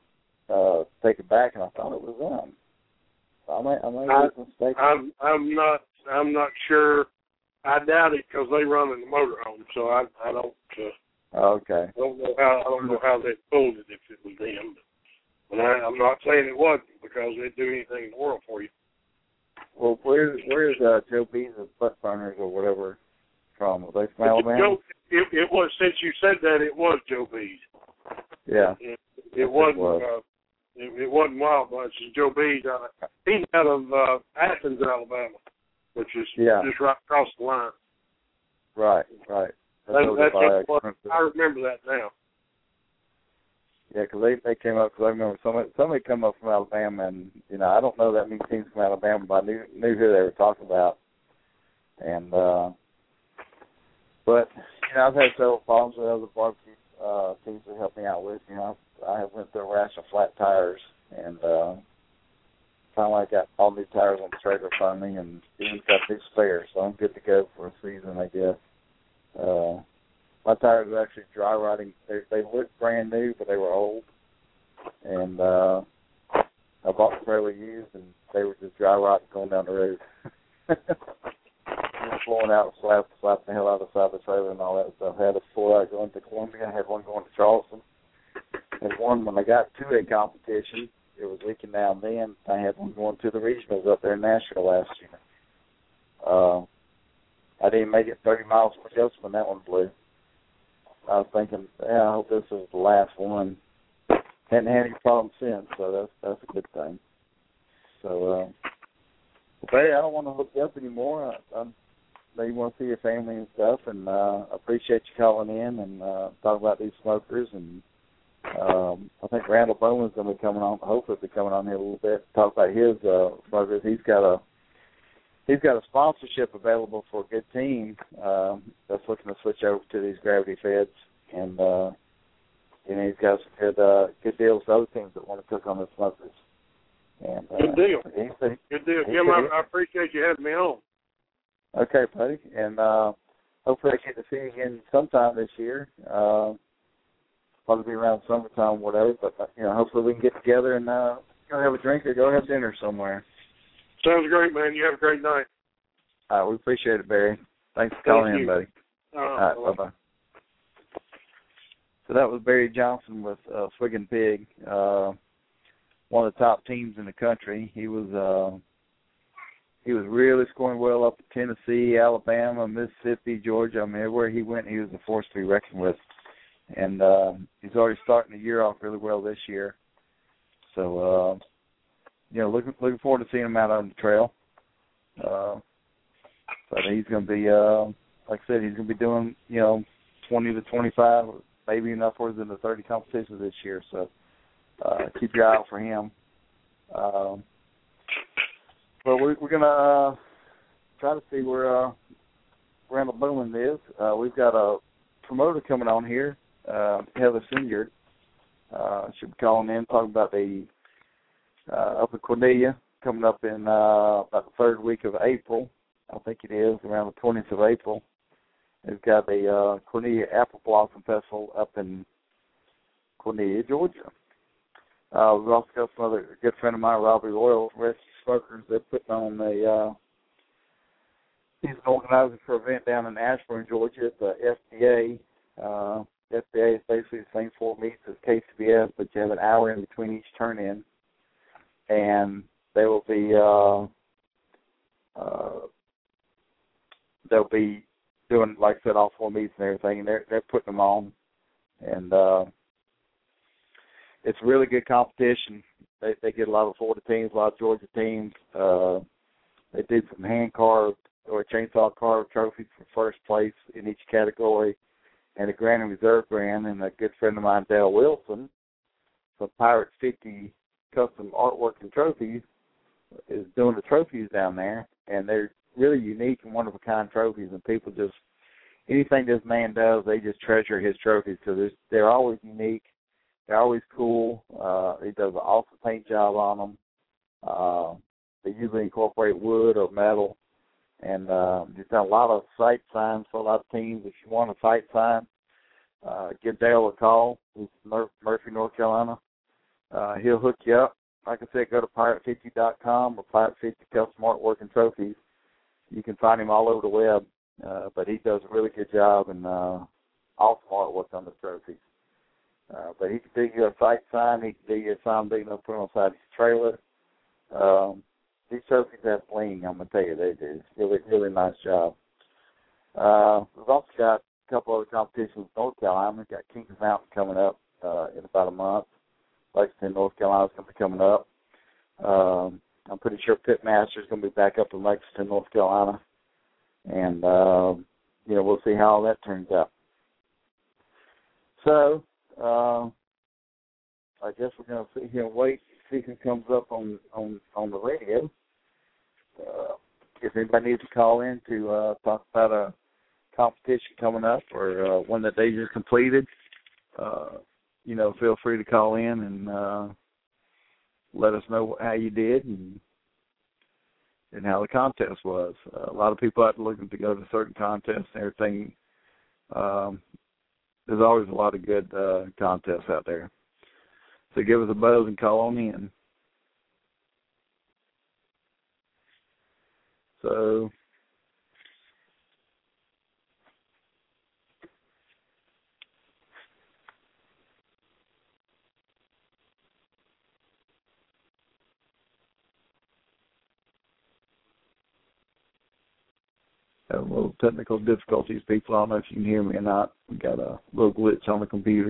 uh, take it back, and I thought it was them. So I may, I may I, be mistaken. I'm, I'm not, I'm not sure. I doubt it because they run in the motorhome, so I, I don't, uh, Okay. I don't know how, I don't know how they pulled it if it was them. But I, I'm not saying it wasn't because they'd do anything in the world for you. Well, where's where's uh, Joe B's butt burners or whatever from? Are they from Alabama? Joe, it, it was, since you said that, it was Joe B's. Yeah. It, it wasn't. was. Uh, it, it wasn't Wild Bunch. It's Joe B's. Uh, he's out of uh, Athens, Alabama, which is yeah. just right across the line. Right, right. That, that's what what, I remember that now. Yeah, because they, they came up, because I remember somebody, somebody come up from Alabama, and, you know, I don't know that many teams from Alabama, but I knew, knew who they were talking about. And, uh, but, you know, I've had several problems with other barbecue uh, teams that help me out with. You know, I have went through a rash of flat tires, and uh, finally I got all new tires on the trailer finally, and even got new spares, so I'm good to go for a season, I guess. Uh, my tires are actually dry rotting. They, they look brand new, but they were old. And uh, I bought the trailer used, and they were just dry rotting going down the road. Just blowing out, slap, slap the hell out of the side of the trailer and all that stuff. I had a four out going to Columbia. I had one going to Charleston. And one, when I got to a competition, it was leaking down then. I had one going to the regionals up there in Nashville last year. Uh, I didn't make it thirty miles per gallon when that one blew. I was thinking, yeah, I hope this is the last one. Hadn't had any problems since, so that's that's a good thing. So, uh, but hey, I don't want to hook you up anymore. I, I know you want to see your family and stuff, and uh, I appreciate you calling in and uh, talking about these smokers. And um, I think Randall Bowman's going to be coming on. Hopefully, be coming on here a little bit to talk about his uh, smokers. He's got a He's got a sponsorship available for a good team um, that's looking to switch over to these gravity feds, and uh, you know he's got some good uh, good deals with other teams that want to cook on the smokers. And, uh, good deal. He said, good deal, he Jim. said, I, I appreciate you having me on. Okay, buddy, and uh, hopefully I get to see you again sometime this year. Uh, probably be around summertime, whatever. But you know, hopefully we can get together and uh, go have a drink or go have dinner somewhere. Sounds great, man. You have a great night. All right, we appreciate it, Barry. Thanks for calling Thank in, you. buddy. Uh, All right, bye-bye. So that was Barry Johnson with uh, Swig Pig, uh, one of the top teams in the country. He was uh, he was really scoring well up in Tennessee, Alabama, Mississippi, Georgia. I mean, everywhere he went, he was a force to be reckoned with. And uh, he's already starting the year off really well this year. So, uh, you know, looking looking forward to seeing him out on the trail. Uh, but he's going to be, uh, like I said, he's going to be doing, you know, twenty to twenty-five, maybe even upwards into thirty competitions this year. So uh, keep your eye out for him. Um, but we're, we're going to uh, try to see where uh, Randall Bowman is. Uh, we've got a promoter coming on here, uh, Heather Singer. Uh, she'll be calling in, talking about the uh, up in Cornelia, coming up in uh, about the third week of April. I think it is, around the twentieth of April. They've got the uh, Cornelia Apple Blossom Festival up in Cornelia, Georgia. Uh, we've also got some other good friend of mine, Robbie Royal, Rescue Smokers. They're putting on a, uh, he's an organizer for an event down in Ashburn, Georgia at the F D A. Uh, F D A is basically the same four meets as K C B S, but you have an hour in between each turn-in. And they will be, uh, uh, they'll be doing, like I said, all four meets and everything, and they're, they're putting them on. And uh, it's a really good competition. They, they get a lot of Florida teams, a lot of Georgia teams. Uh, they did some hand-carved or chainsaw carved trophies for first place in each category, and a Grand and Reserve Grand. And a good friend of mine, Dale Wilson, from Pirate fifty Custom Artwork and Trophies, is doing the trophies down there, and they're really unique and one-of-a-kind trophies, and people just, anything this man does, they just treasure his trophies because they're always unique. They're always cool. Uh, he does an awesome paint job on them. Uh, they usually incorporate wood or metal, and uh, he's done a lot of site signs for a lot of teams. If you want a site sign, uh, give Dale a call. He's from Mur- Murphy, North Carolina. Uh, he'll hook you up. Like I said, go to pirate fifty dot com or Pirate fifty Custom Artwork and Trophies. You can find him all over the web, uh, but he does a really good job and uh, awesome artwork on the trophies. Uh, but he can do you a sight sign. He can do you a sign big enough to put on the side of his trailer. Um, these trophies have bling, I'm going to tell you. They do. It's really, really nice job. Uh, we've also got a couple other competitions in North Carolina. We've got Kings Mountain coming up uh, in about a month. Lexington, North Carolina is going to be coming up. Um, I'm pretty sure Pitmaster is going to be back up in Lexington, North Carolina. And, um, you know, we'll see how all that turns out. So, uh, I guess we're going to sit here and wait, see who comes up on, on, on the radio. Uh, if anybody needs to call in to uh, talk about a competition coming up or uh, one that they just completed, uh, you know, feel free to call in and uh, let us know how you did and and how the contest was. Uh, a lot of people out looking to go to certain contests and everything. Um, there's always a lot of good uh, contests out there. So give us a buzz and call on in. So have a little technical difficulties, people. I don't know if you can hear me or not. We got a little glitch on the computer.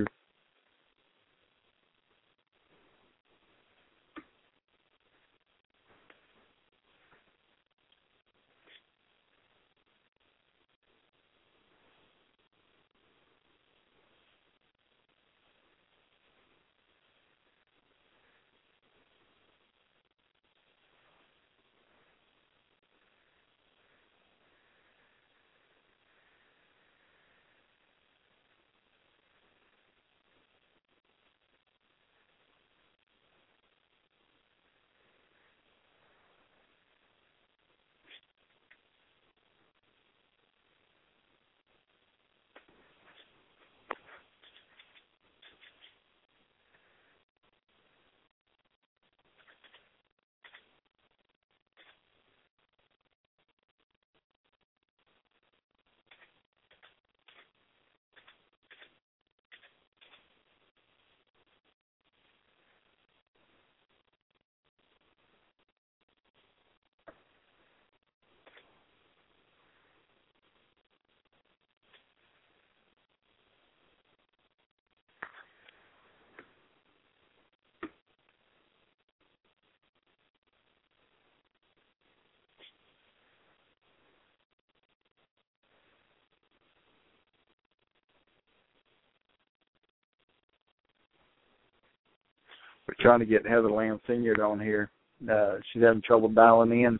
We're trying to get Heather Lamb Senior on here. Uh, she's having trouble dialing in.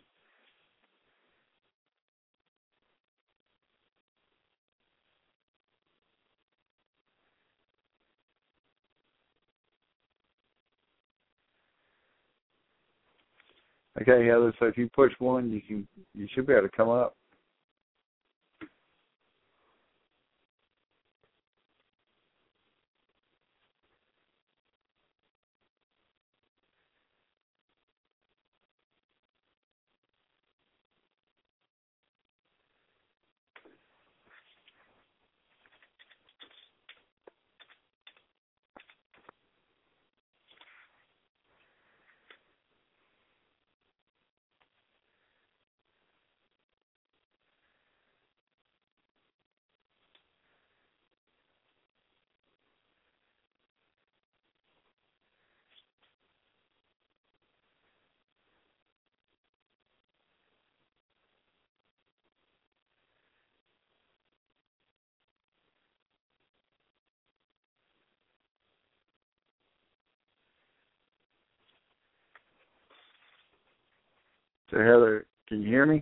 Okay, Heather, so if you push one, you can you should be able to come up. So, Heather, can you hear me?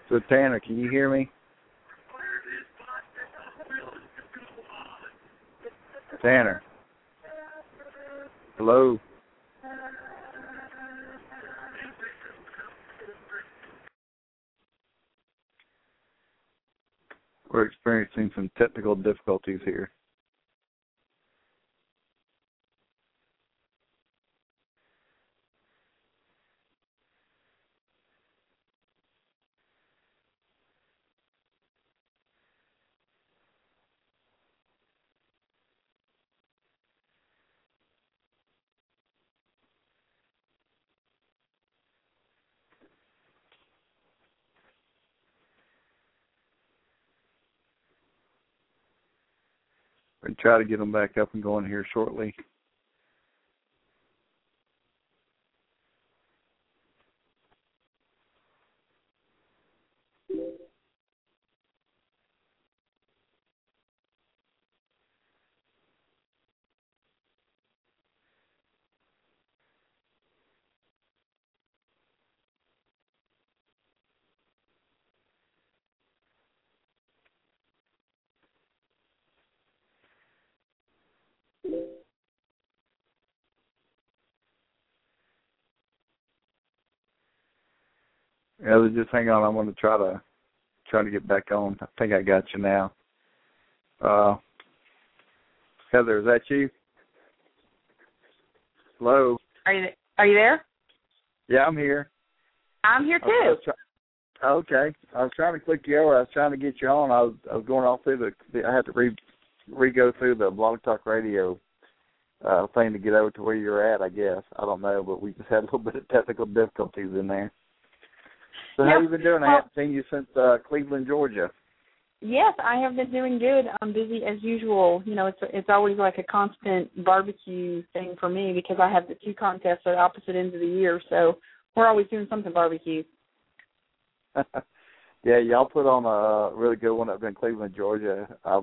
So, Tanner, can you hear me? Tanner. Hello? We're experiencing some technical difficulties here. We'll try to get them back up and going here shortly. Yeah, just hang on. I'm going to try to try to get back on. I think I got you now. Uh, Heather, is that you? Hello. Are you Are you there? Yeah, I'm here. I'm here too. I was try- okay, I was trying to click you over. I was trying to get you on. I was I was going all through the. the I had to re re go through the Blog Talk Radio uh, thing to get over to where you're at. I guess I don't know, but we just had a little bit of technical difficulties in there. So yep. how you been doing? Well, I haven't seen you since uh, Cleveland, Georgia. Yes, I have been doing good. I'm busy as usual. You know, it's it's always like a constant barbecue thing for me because I have the two contests at opposite ends of the year, so we're always doing something barbecue. Yeah, y'all put on a really good one up in Cleveland, Georgia. I,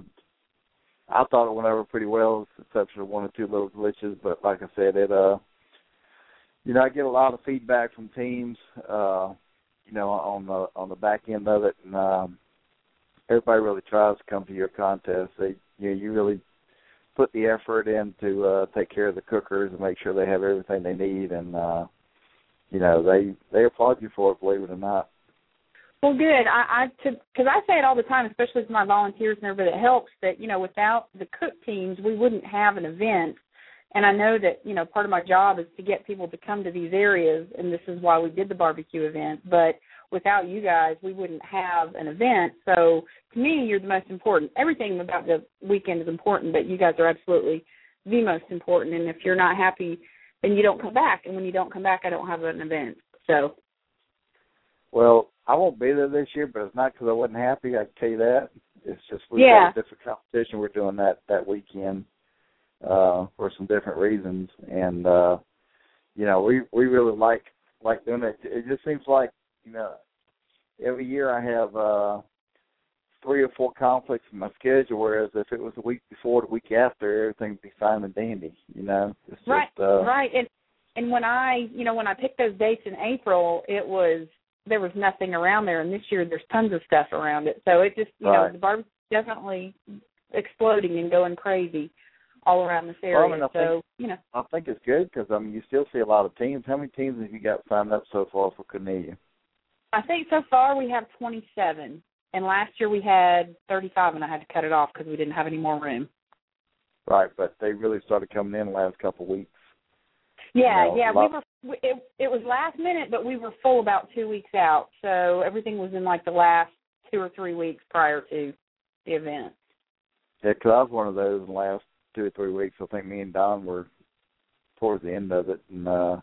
I thought it went over pretty well, except for one or two little glitches. But like I said, it uh, you know, I get a lot of feedback from teams, uh, you know, on the on the back end of it, and um, everybody really tries to come to your contest. They, you know, you really put the effort in to uh, take care of the cookers and make sure they have everything they need, and uh, you know, they they applaud you for it, believe it or not. Well, good. I, I because I say it all the time, especially to my volunteers and everybody that helps, that, you know, without the cook teams, we wouldn't have an event. And I know that, you know, part of my job is to get people to come to these areas, and this is why we did the barbecue event. But without you guys, we wouldn't have an event. So to me, you're the most important. Everything about the weekend is important, but you guys are absolutely the most important. And if you're not happy, then you don't come back. And when you don't come back, I don't have an event. So. Well, I won't be there this year, but it's not because I wasn't happy. I can tell you that. It's just we've yeah. got a different competition we're doing that that weekend uh, for some different reasons, and uh, you know we we really like like doing it. It just seems like, you know, every year I have uh, three or four conflicts in my schedule, whereas if it was the week before, the week after, everything would be fine and dandy. You know, it's just, right, uh, right, and and when I you know when I picked those dates in April, it was. There was nothing around there, and this year there's tons of stuff around it. So it just, you right. know, the barbecue's definitely exploding and going crazy all around this area. Well, I mean, I so, think, you know. I think it's good because, I mean, you still see a lot of teams. How many teams have you got signed up so far for Cornelia? I think so far we have twenty-seven, and last year we had thirty-five, and I had to cut it off because we didn't have any more room. Right, but they really started coming in the last couple of weeks. Yeah, you know, yeah, we were. It, it was last minute, but we were full about two weeks out, so everything was in like the last two or three weeks prior to the event. Yeah, because I was one of those in the last two or three weeks. I think me and Don were towards the end of it, and uh,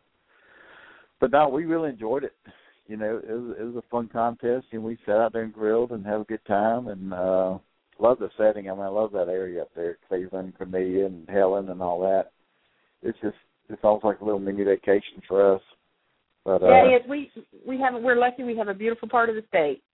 but no, we really enjoyed it. You know, it was, it was a fun contest, and we sat out there and grilled and had a good time, and uh, love the setting. I mean, I love that area up there, Cleveland, Cornelia, and Helen, and all that. It's just. It sounds like a little mini vacation for us. But, uh, yeah, yes, we we have. We're lucky. We have a beautiful part of the state.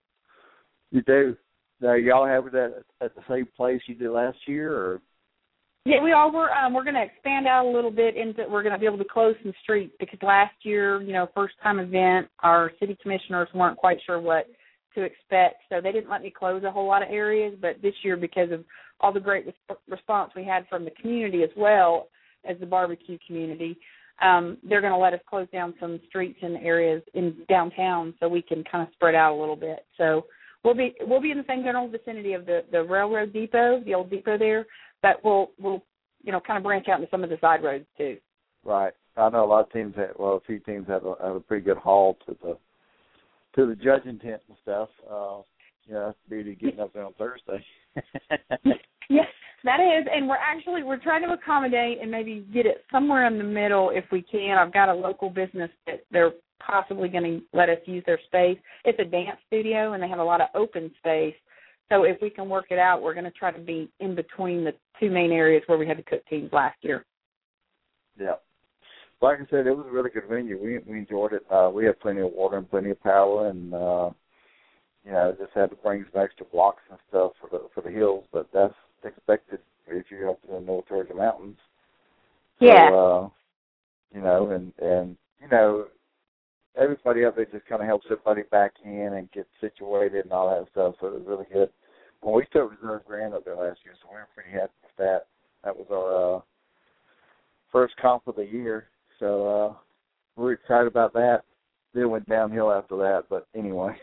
You do. Now, y'all have it at, at the same place you did last year, or? Yeah, we all were. Um, we're going to expand out a little bit into. We're going to be able to close some streets because last year, you know, first time event, our city commissioners weren't quite sure what to expect. So they didn't let me close a whole lot of areas, but this year, because of all the great res- response we had from the community as well as the barbecue community, um, they're going to let us close down some streets and areas in downtown so we can kind of spread out a little bit. So we'll be we'll be in the same general vicinity of the, the railroad depot, the old depot there, but we'll we'll you know kind of branch out into some of the side roads too. Right. I know a lot of teams have, well, a few teams have a, have a pretty good haul to the to the judging tent and stuff. Uh, you know, that's the beauty of getting up there on Thursday. Yes, that is, and we're actually we're trying to accommodate and maybe get it somewhere in the middle if we can. I've got a local business that they're possibly going to let us use their space. It's a dance studio, and they have a lot of open space. So if we can work it out, we're going to try to be in between the two main areas where we had the cook teams last year. Yeah. Like I said, it was a really good venue. We we enjoyed it. Uh, we had plenty of water and plenty of power, and uh, you know, just had to bring some extra blocks and stuff for the for the hills. But that's expected if you're up in the North Georgia mountains. Yeah. So, uh, you know, and and you know, everybody up there just kind of helps everybody back in and get situated and all that stuff. So it was really good. Well, we took Reserve Grand up there last year, so we were pretty happy with that. That was our uh, first comp of the year. So uh, we're excited about that. Then went downhill after that, but anyway.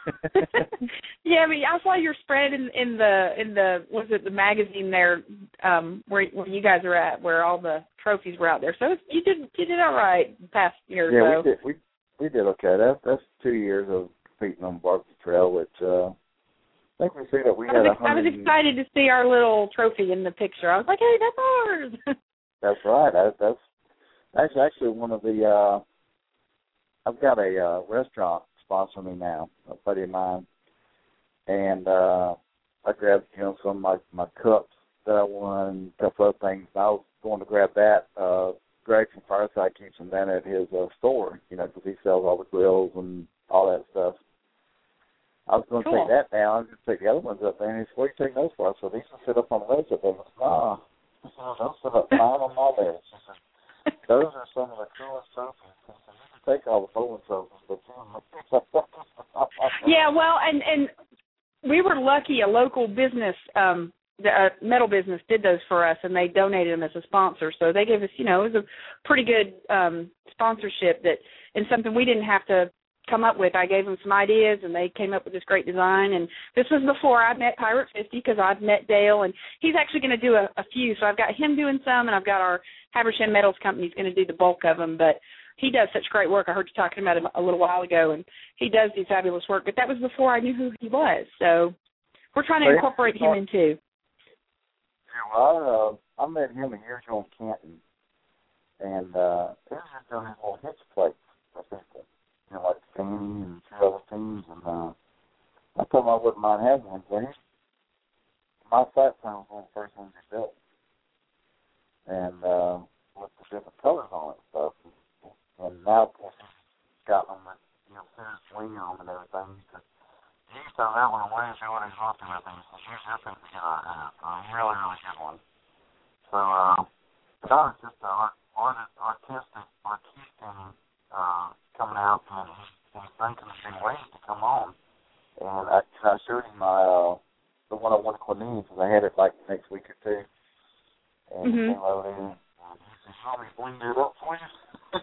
Yeah, I mean, I saw your spread in, in the in the was it the magazine there um, where where you guys are at, where all the trophies were out there. So you did you did all right the past year yeah, or so. we did we we did okay. That's that's two years of competing on barbecue trail, which uh, I think we see that we I had was, a hundred. I was excited to see our little trophy in the picture. I was like, hey, that's ours. That's right. That, that's that's actually one of the. Uh, I've got a uh, restaurant sponsor me now, a buddy of mine, and uh, I grabbed you know some of my my cups that I won, a couple other things. And I was going to grab that. Uh, Greg from Fireside keeps them down at his uh, store, you know, because he sells all the grills and all that stuff. I was going to Cool. take that down. I was going to take the other ones up there, and he said, "What are you taking those for?" So these will sit up on the ledge up there. I said, "Nah, those sit up fine on my ledge." She said, "Those are some of the coolest trophies. You can take all the bowling trophies, but you." Yeah, well, and and we were lucky. A local business, um, the uh, metal business, did those for us, and they donated them as a sponsor. So they gave us, you know, it was a pretty good um, sponsorship that, and something we didn't have to come up with. I gave them some ideas, and they came up with this great design. And this was before I met Pirate fifty, because I'd met Dale, and he's actually going to do a, a few. So I've got him doing some, and I've got our Habersham Metals company is going to do the bulk of them. But he does such great work. I heard you talking about him a little while ago, and he does do fabulous work. But that was before I knew who he was. So we're trying to incorporate him in too. Yeah, well, I, uh, I met him a year ago in Canton, and uh, he was just doing his little hitch plates for people. You know, like Fannie and two other teams, and uh, I told him I wouldn't mind having one, but he, my flat plan was one of the first ones he built, and uh, with the different colors on it and stuff, and, and now, of course, he's got them that, you know, fit his swing on and everything. He said, he used to have that one away and see what he's looking at, and he said, here's this thing to get out of that. A really, really good one. So, uh, that was just an art, art, artistic, artistic, uh, coming out, and he's, he's thinking he's been waiting to come on. And I, I showed him my, uh, the one I won at Cornelius, because I had it like the next week or two. And Mm-hmm. he came over there, and he said, "You want me to bling it up for you?"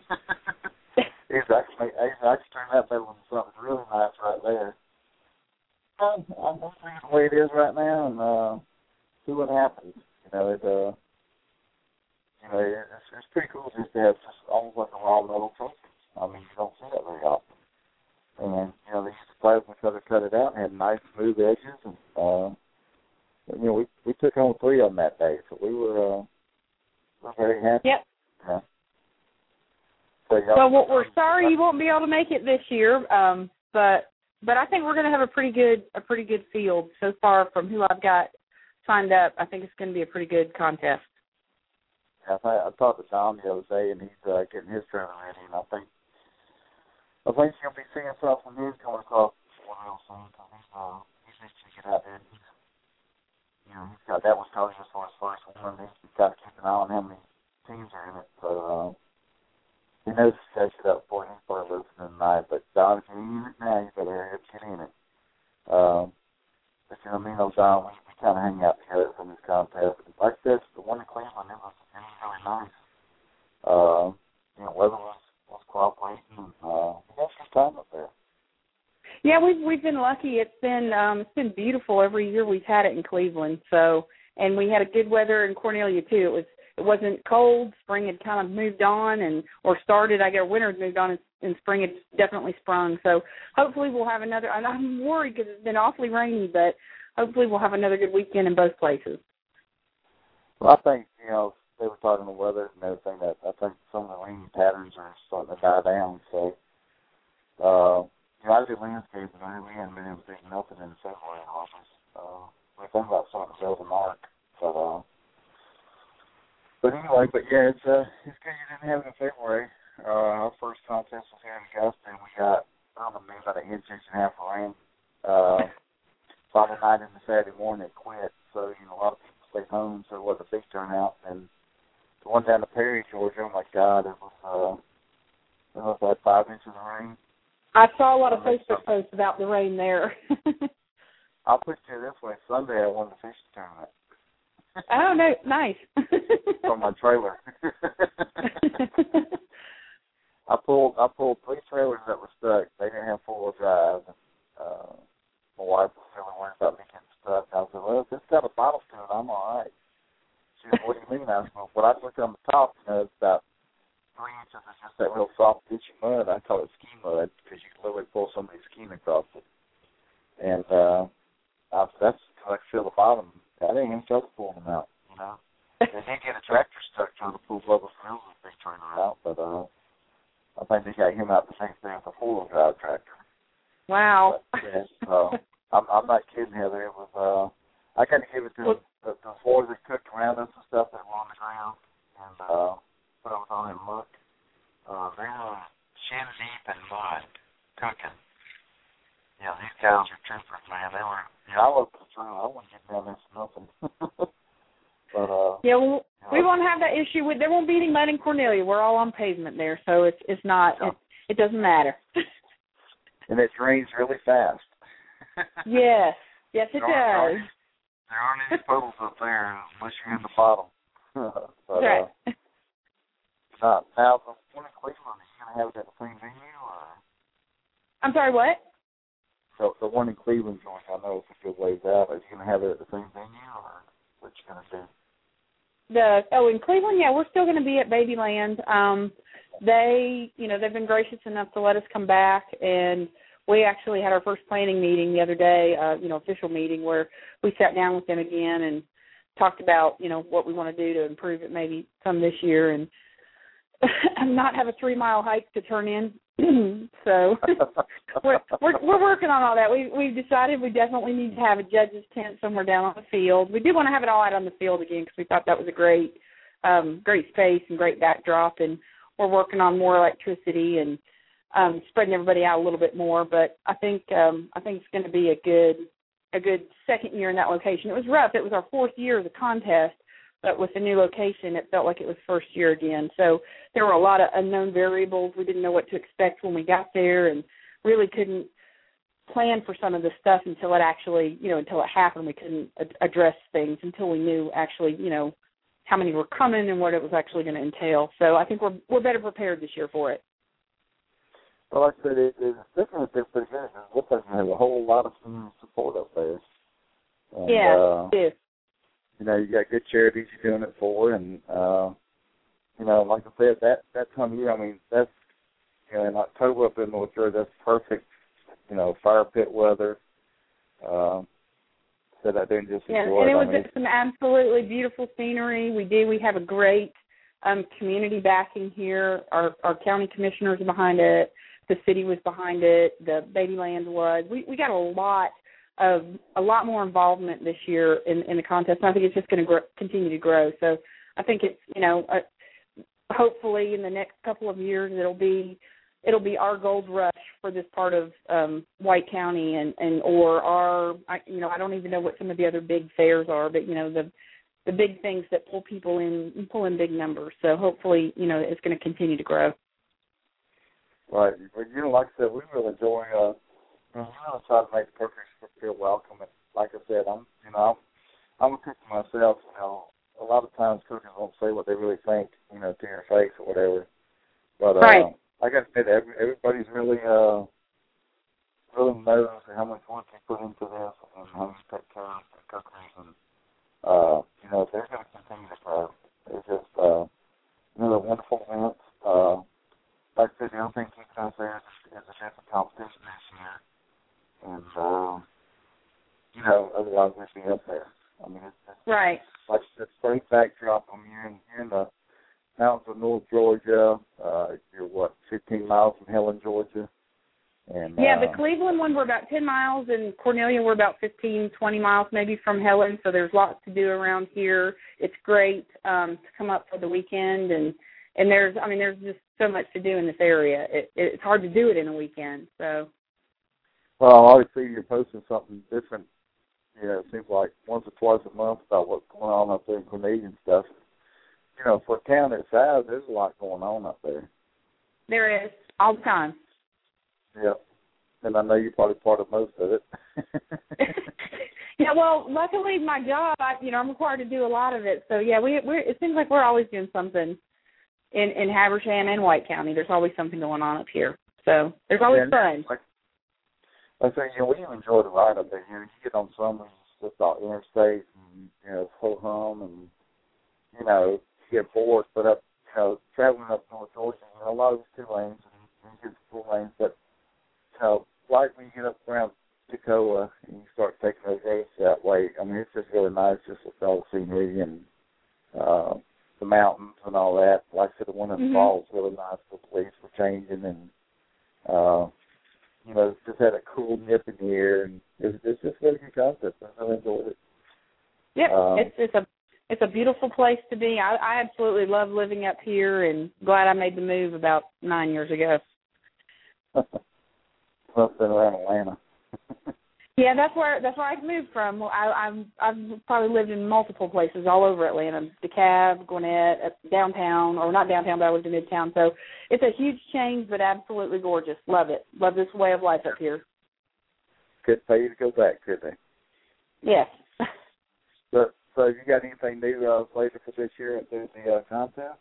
he's actually, he's actually turned that metal into something really nice right there. I'm, I'm going to leave it the way it is right now and uh, see what happens. You know, it, uh, you know, it's, it's pretty cool just to have just almost like a raw metal trophy. I mean, you don't see that very often. And, you know, they used to play with each other, cut it out, and had nice, smooth edges. And, uh, you know, we we took home three of them that day, so we were, uh, we were very happy. Yep. Yeah. So, yeah, Well, we're, we're sorry you won't be able to make it this year, um, but but I think we're going to have a pretty good a pretty good field so far from who I've got signed up. I think it's going to be a pretty good contest. I, I talked to Tom the other day, and he's uh, getting his tournament ready, and I think I think you'll be seeing stuff from his coming across real soon, because he's uh, he's just to get out there. And he's, you know, he's got that was probably just for his first one. He's got to keep an eye on how many teams are in it. So uh, he knows to catch it up for him for listening tonight. But Don, if you're in it now, you better hurry up, get in it. Um, but you know, me and O'Donnell, we, we kind of hang out together from this contest. Like this, the one in Cleveland, it was, it was really nice. Uh, you know, weather was, was cooperating. Uh, we had some time up there. Yeah, we've we've been lucky. It's been um, it's been beautiful every year we've had it in Cleveland. So, and we had a good weather in Cornelia too. It was it wasn't cold. Spring had kind of moved on and or started. I guess winter had moved on and, and spring had definitely sprung. So hopefully we'll have another. And I'm worried because it's been awfully rainy, but hopefully we'll have another good weekend in both places. Well, I think you know they were talking the weather and everything. That I think some of the rain patterns are starting to die down. So. Uh, You know, I did landscaping. I mean, we hadn't been able to do nothing in February in office. Uh, we think about starting to build a mark. But, uh, but anyway, but yeah, it's uh, it's good you didn't have it in February. Uh, our first contest was here in Augusta, and we got, I don't know, maybe about an inch, inch and a half of rain. Uh, Friday night and the Saturday morning it quit. So, you know, a lot of people stayed home, so it wasn't a big turnout. And the one down to Perry, Georgia, oh my God, it was, uh, it was like five inches of rain. I saw a lot of Facebook posts about the rain there. I'll put you this way. Sunday I won the fishing tournament. Oh, no, nice. From my trailer. I pulled I pulled three trailers that were stuck. They didn't have four-wheel drive. Uh, my wife was really worried about me getting stuck. I said, well, if it's got a bottle to it, I'm all right. She said, what do you mean? I said, well, when I looked on the top, you know, it's about three inches of just that real soft, ditchy mud. I call it ski mud because you can literally pull somebody's skin across it. And uh, I said, that's how I feel the bottom. I didn't even try to pull them out, you know. They did get a tractor stuck trying to pull Bubba's Grills as they turned her out, but uh, I think they got him out the same thing with a four-wheel drive tractor. Wow. But, yeah, so I'm, I'm not kidding, Heather. It was, uh, I got to give it to the, the floors that cooked around us and stuff that were on the ground. And, uh, put I was on in muck. Uh, they were shin deep in mud, cooking. Yeah, these guys are troopers, man. They were, you know, I looked at the trail. I wouldn't get down there for nothing. but, uh, yeah, well, you know, we won't have that issue with, there won't be any mud in Cornelia. We're all on pavement there, so it's it's not, yeah. it, it doesn't matter. And it drains really fast. Yes, yes it there aren't, does. There aren't any puddles up there unless you're in the bottom. but, right. Uh, Uh, now, the one in Cleveland, are you going to have it at the same venue? Or? I'm sorry, what? So the one in Cleveland, Georgia, I know it's a good ways out. Are you going to have it at the same venue, or what you going to do? The oh, in Cleveland, yeah, we're still going to be at Babyland. Um, they, you know, they've been gracious enough to let us come back, and we actually had our first planning meeting the other day, uh, you know, official meeting where we sat down with them again and talked about, you know, what we want to do to improve it maybe some this year, and not have a three-mile hike to turn in. so we're, we're we're working on all that. We we've decided we definitely need to have a judge's tent somewhere down on the field. We do want to have it all out on the field again because we thought that was a great um, great space and great backdrop. And we're working on more electricity and um, spreading everybody out a little bit more. But I think um, I think it's going to be a good a good second year in that location. It was rough. It was our fourth year of the contest. But with the new location, it felt like it was first year again. So there were a lot of unknown variables. We didn't know what to expect when we got there and really couldn't plan for some of the stuff until it actually, you know, until it happened. We couldn't ad- address things until we knew actually, you know, how many were coming and what it was actually going to entail. So I think we're we're better prepared this year for it. Well, like I said, it, it's different if pretty good. It looks like we have a whole lot of support up there. And, yeah, uh, it is. You know, you got good charities you're doing it for, and, uh, you know, like I said, that, that time of year, I mean, that's, you know, in October up in North Georgia, that's perfect, you know, fire pit weather. Um, so that they just yeah, enjoy and it it. was I mean, some absolutely beautiful scenery. We do. We have a great um, community backing here. Our, our county commissioners are behind it. The city was behind it. The Babyland was. We we got a lot of a lot more involvement this year in, in the contest, and I think it's just going to grow, continue to grow. So I think it's, you know, uh, hopefully in the next couple of years it'll be it'll be our gold rush for this part of um, White County, and, and or our, I, you know, I don't even know what some of the other big fairs are, but you know the the big things that pull people in, pull in big numbers. So hopefully, you know, it's going to continue to grow. Right. But, you know, like I said, we really enjoy uh, And you know, try to make the cookers feel welcome. And like I said, I'm, you know, I'm, I'm a cook myself. You know, a lot of times cookers won't say what they really think, you know, to your face or whatever. But uh, right. like I said, every, everybody's really, uh, really knows how much work you put into this and how you take care of the cookers. And uh, you know, they're going to continue to grow. It's just, uh, you know, a wonderful event. Uh, like I said, the only thing keeps us there is, is a different competition this year. And, uh, you know, otherwise we'd be up there. I mean, it's, it's right. like it's a great backdrop. I mean, you're in, you're in the mountains of North Georgia. Uh, you're, what, fifteen miles from Helen, Georgia? And, yeah, uh, the Cleveland one, we're about ten miles, and Cornelia, we're about fifteen, twenty miles maybe from Helen, so there's lots to do around here. It's great um, to come up for the weekend, and, and there's, I mean, there's just so much to do in this area. It, it's hard to do it in a weekend, so. Well, obviously you're posting something different. You know, it seems like once or twice a month about what's going on up there in Cornelia and stuff. You know, for a town that size, there's a lot going on up there. There is, all the time. Yep. And I know you're probably part of most of it. Yeah, well, luckily my job, I, you know, I'm required to do a lot of it. So, yeah, we we're, it seems like we're always doing something in, in Habersham and White County. There's always something going on up here. So there's always and fun. Like, I say, you know, we enjoy the ride up there. You know, you get on some just off interstate and, you know, ho hum and, you know, you get bored. But up, you know, traveling up North Georgia, you know, a lot of it's two lanes and you get four lanes. But, you know, like when you get up around Toccoa and you start taking those roads that way, I mean, it's just really nice just with all the scenery and uh, the mountains and all that. Like I said, the one in the Mm-hmm. fall is really nice. The leaves were changing and, uh, you know, just had a cool nip in the air, and it's, it's just a really good concept. I really enjoyed it. Yep, Um, it's it's a it's a beautiful place to be. I, I absolutely love living up here, and glad I made the move about nine years ago. Something around Atlanta. Yeah, that's where that's where I moved from. Well, I, I've I've probably lived in multiple places all over Atlanta, DeKalb, Gwinnett, downtown, or not downtown, but I lived in Midtown. So it's a huge change, but absolutely gorgeous. Love it. Love this way of life up here. Could pay you to go back, could they? Yes. So, so have you got anything new uh, later for this year at the, the uh, contest?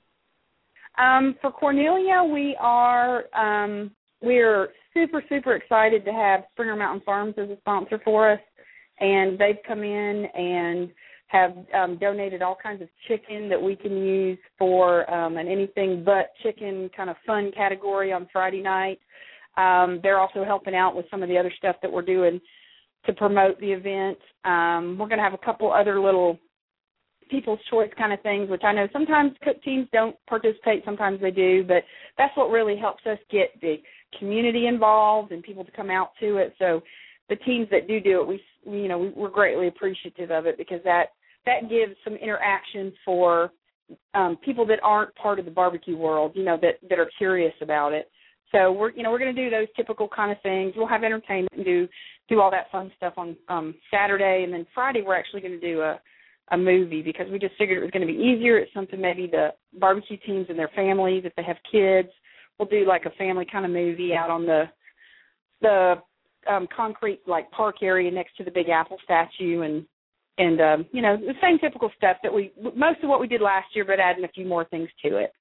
Or? Um, for Cornelia, we are um, we're super super excited to have Springer Mountain Farms as a sponsor for us, and they've come in and have um, donated all kinds of chicken that we can use for um, an anything but chicken kind of fun category on Friday night. Um, they're also helping out with some of the other stuff that we're doing to promote the event. Um, we're going to have a couple other little people's choice kind of things, which I know sometimes cook teams don't participate, sometimes they do, but that's what really helps us get the community involved and people to come out to it. So the teams that do do it, we, you know, we're greatly appreciative of it because that, that gives some interaction for um, people that aren't part of the barbecue world, you know, that, that are curious about it. So we're, you know, we're going to do those typical kind of things. We'll have entertainment and do do all that fun stuff on um, Saturday, and then Friday we're actually going to do a, a movie because we just figured it was going to be easier. It's something maybe the barbecue teams and their families, if they have kids, we'll do like a family kind of movie out on the the um, concrete like park area next to the Big Apple statue, and and um, you know, the same typical stuff that we most of what we did last year, but adding a few more things to it.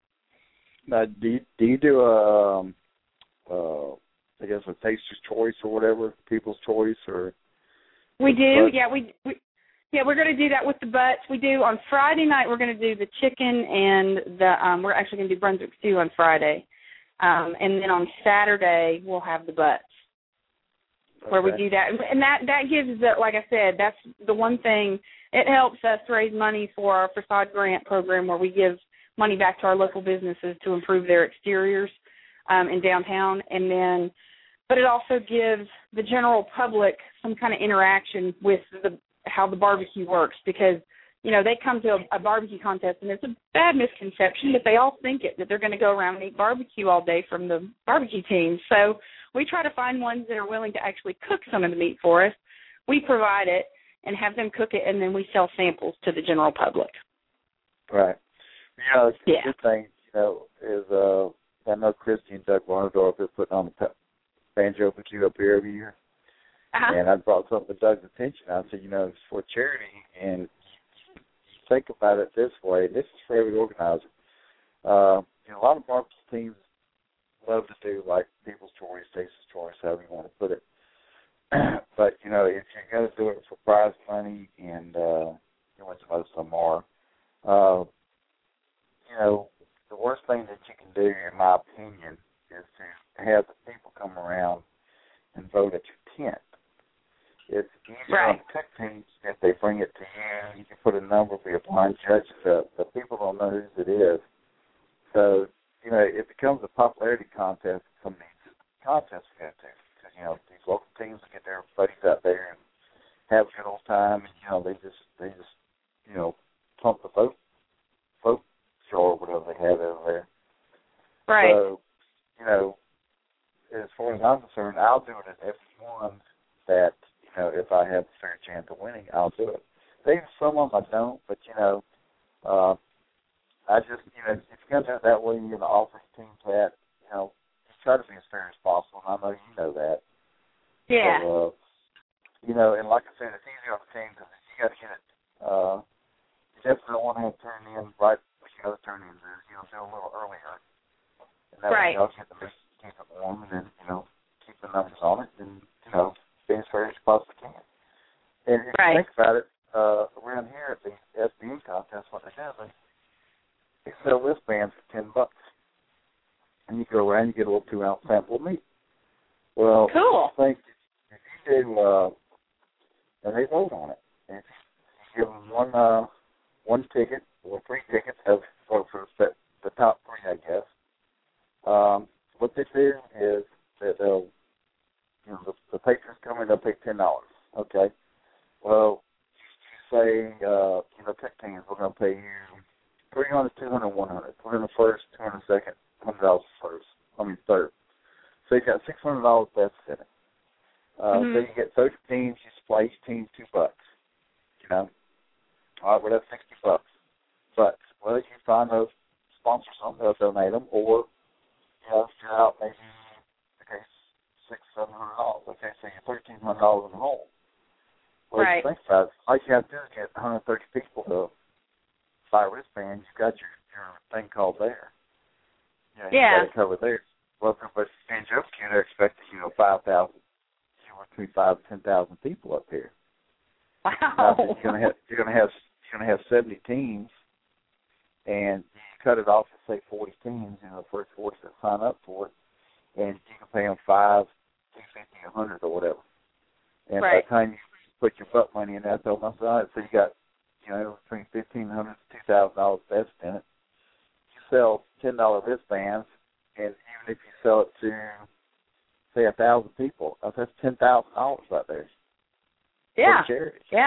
Now, do you, do you do a, um, uh, I guess a taster's choice or whatever, people's choice, or? We do, But, yeah. We, we yeah, we're going to do that with the butts. We do on Friday night. We're going to do the chicken and the. Um, we're actually going to do Brunswick stew on Friday, um, and then on Saturday we'll have the butts, okay. where we do that, and that that gives the, like I said, that's the one thing. It helps us raise money for our facade grant program, where we give money back to our local businesses to improve their exteriors um, in downtown. And then, but it also gives the general public some kind of interaction with the how the barbecue works, because, you know, they come to a, a barbecue contest, and it's a bad misconception that they all think it, that they're going to go around and eat barbecue all day from the barbecue team. So we try to find ones that are willing to actually cook some of the meat for us. We provide it and have them cook it, and then we sell samples to the general public. Right. You know, it's Yeah. a good thing, you know, is uh, I know Christy and Doug Barnadorf are putting on the Banjo P Q up here every year. Uh-huh. And I brought something to Doug's attention. I said, you know, it's for charity, and you think about it this way. This is for every organizer. Uh, you know, a lot of barbecue teams love to do like People's Choice, Tastes' Choice, however you want to put it. But, you know, if you're going to do it for prize money, and uh, you know what most of them are, uh, you know, the worst thing that you can do, in my opinion, is to have the people come around and vote at your tent. It's easier right. on the cook teams if they bring it to you. You can put a number, be a blind judge. The, the people don't know whose it is. So, you know, it becomes a popularity contest in some of these contests we go to. Because, you know, these local teams will get their buddies out there and have a good old time. And, you know, they just, they just, you know, pump the vote, vote jar or whatever they have over there. Right. So, you know, as far as I'm concerned, I'll do it at every one that, you know, if I have a fair chance of winning, I'll do it. Maybe some of them I don't, but, you know, uh, I just, you know, if you're going to do it that way, you're going to offer teams that, you know, you try to be as fair as possible, and I know you know that. Yeah. So, uh, you know, and like I said, it's easier on the team because you got to get it, uh, you definitely don't want to have turn in right with your other turn-ins is, you know, do a little earlier. And that right. way y'all get the best, keep it warm, and then, you know, keep the numbers on it, and, you know, be as fair as you possibly can. And if right. you think about it, uh, around here at the S B E contest, what they do, they, they sell wristbands for ten bucks. And you go around, you get a little two-ounce sample of meat. Well, cool. I think if you do, uh, and they vote on it, and if you give them one, uh, one ticket, or three tickets, have for, for the, the top three, I guess, um, what they do is that they'll, you know, the, the patrons come in, they'll pay ten dollars, okay? Well, say, uh, you know, tech teams, we're going to pay you three hundred, two hundred, one hundred. We're in the first, two hundred second, one hundred dollars first. I mean, third. So you got six hundred dollars best in it. Uh, mm-hmm. So you get thirty teams, you supply each team two bucks. You know? All right, well, that's sixty bucks. But, well, you find those sponsors something, they'll donate them, or, you know, if you're out maybe, okay, six, seven hundred dollars. Okay, so you're thirteen hundred dollars in the hole. Well, right. if you think about it, all you have to do is get one hundred thirty people to buy wristbands. You've got your, your thing called there. You know, yeah. You've got it covered there. Well, but in Joe they're expecting, you know, five thousand, somewhere between five and ten thousand people up here. Wow. Now, so you're gonna have you're gonna have you're gonna have seventy teams, and you cut it off to say forty teams. You know, the first forty that sign up for it, and you can pay them five, two fifty, a hundred, or whatever. And right. by the time you put your butt money in that, they'll must on it. So you got, you know, between fifteen hundred to two thousand dollars best in it. You sell ten dollar wristbands, and even if you sell it to say a thousand people, that's ten thousand dollars right there. Yeah. For charity. Yeah.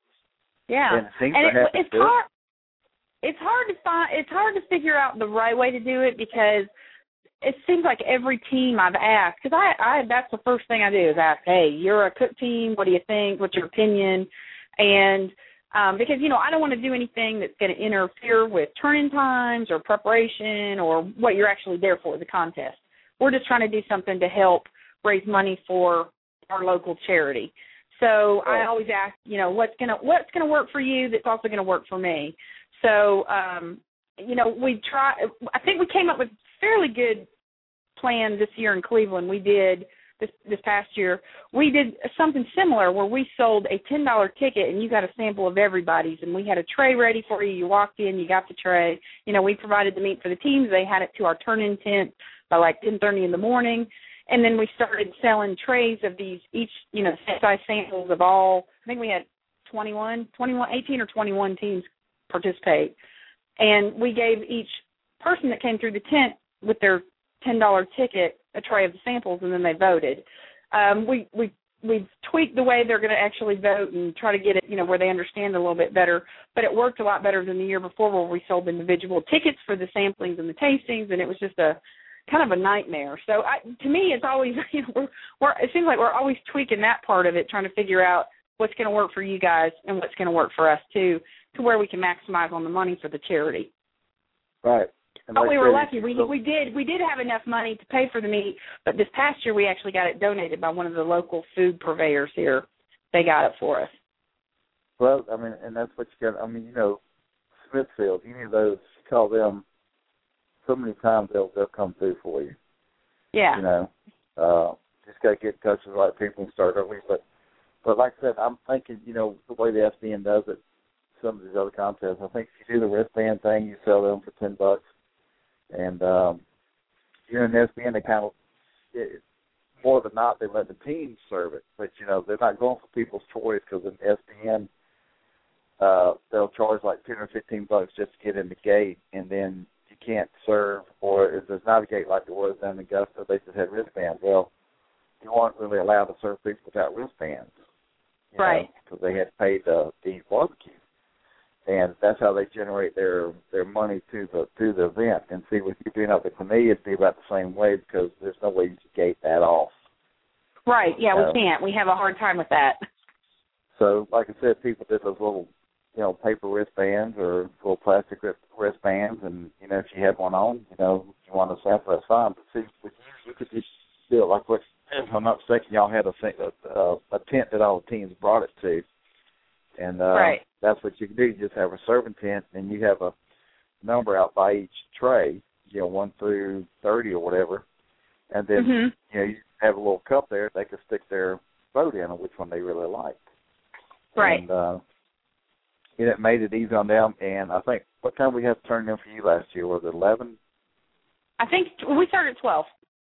Yeah. And it seems and to it, happen it's good. hard. It's hard to find. It's hard to figure out the right way to do it because it seems like every team I've asked, because I, I, that's the first thing I do is ask, hey, you're a cook team. What do you think? What's your opinion? And um, because, you know, I don't want to do anything that's going to interfere with turn-in times or preparation or what you're actually there for, the contest. We're just trying to do something to help raise money for our local charity. So I always ask, you know, what's going to what's going to work for you that's also going to work for me. So, um, you know, we try. I think we came up with a fairly good plan this year in Cleveland. We did this this past year. We did something similar where we sold a ten dollar ticket and you got a sample of everybody's, and we had a tray ready for you. You walked in, you got the tray. You know, we provided the meat for the teams. They had it to our turn-in tent by like ten thirty in the morning. And then we started selling trays of these each, you know, size samples of all. I think we had twenty-one, twenty-one, eighteen or twenty-one teams participate. And we gave each person that came through the tent with their ten dollar ticket a tray of the samples, and then they voted. Um, we we we've tweaked the way they're going to actually vote and try to get it, you know, where they understand it a little bit better. But it worked a lot better than the year before, where we sold individual tickets for the samplings and the tastings, and it was just a kind of a nightmare. So I, to me, it's always, you know, we're, we're, it seems like we're always tweaking that part of it, trying to figure out what's going to work for you guys and what's going to work for us too, to where we can maximize on the money for the charity. Right. And oh, like we I were said, lucky. We so, we did we did have enough money to pay for the meat, but this past year we actually got it donated by one of the local food purveyors here. They got it for us. Well, I mean, and that's what you got. I mean, you know, Smithfield, any of those, you call them, so many times they'll they'll come through for you. Yeah. You know, uh, just got to get in touch with the right people and start early. But, but like I said, I'm thinking, you know, the way the S B N does it, some of these other contests, I think if you do the wristband thing, you sell them for ten bucks. And, um, you know, in the S B N, they kind of, it, more than not, they let the teams serve it. But, you know, they're not going for people's choice because in S B N, uh, they'll charge like ten or fifteen bucks just to get in the gate, and then you can't serve, or if there's not a gate like there was down in Augusta, they just had wristbands. Well, you weren't really allowed to serve people without wristbands. Right. Because they had paid uh, the barbecue. And that's how they generate their, their money to the to the event. And see, with you being up at me, it'd be about the same way because there's no way you can gate that off. Right, yeah, uh, we can't. We have a hard time with that. So, like I said, people did those little, you know, paper wristbands or little plastic wristbands, and, you know, if you had one on, you know, if you want to sample, that's fine. But see, with you, you could just do it like what, if I'm not mistaken, y'all had a, a, a tent that all the teams brought it to. And uh, right. that's what you can do. You just have a serving tent, and you have a number out by each tray, you know, one through thirty or whatever. And then, mm-hmm. you know, you have a little cup there. They can stick their vote in on which one they really like. Right. And, uh, and it made it easy on them. And I think, what time we have to turn in for you last year? Was it eleven? I think we started at twelve.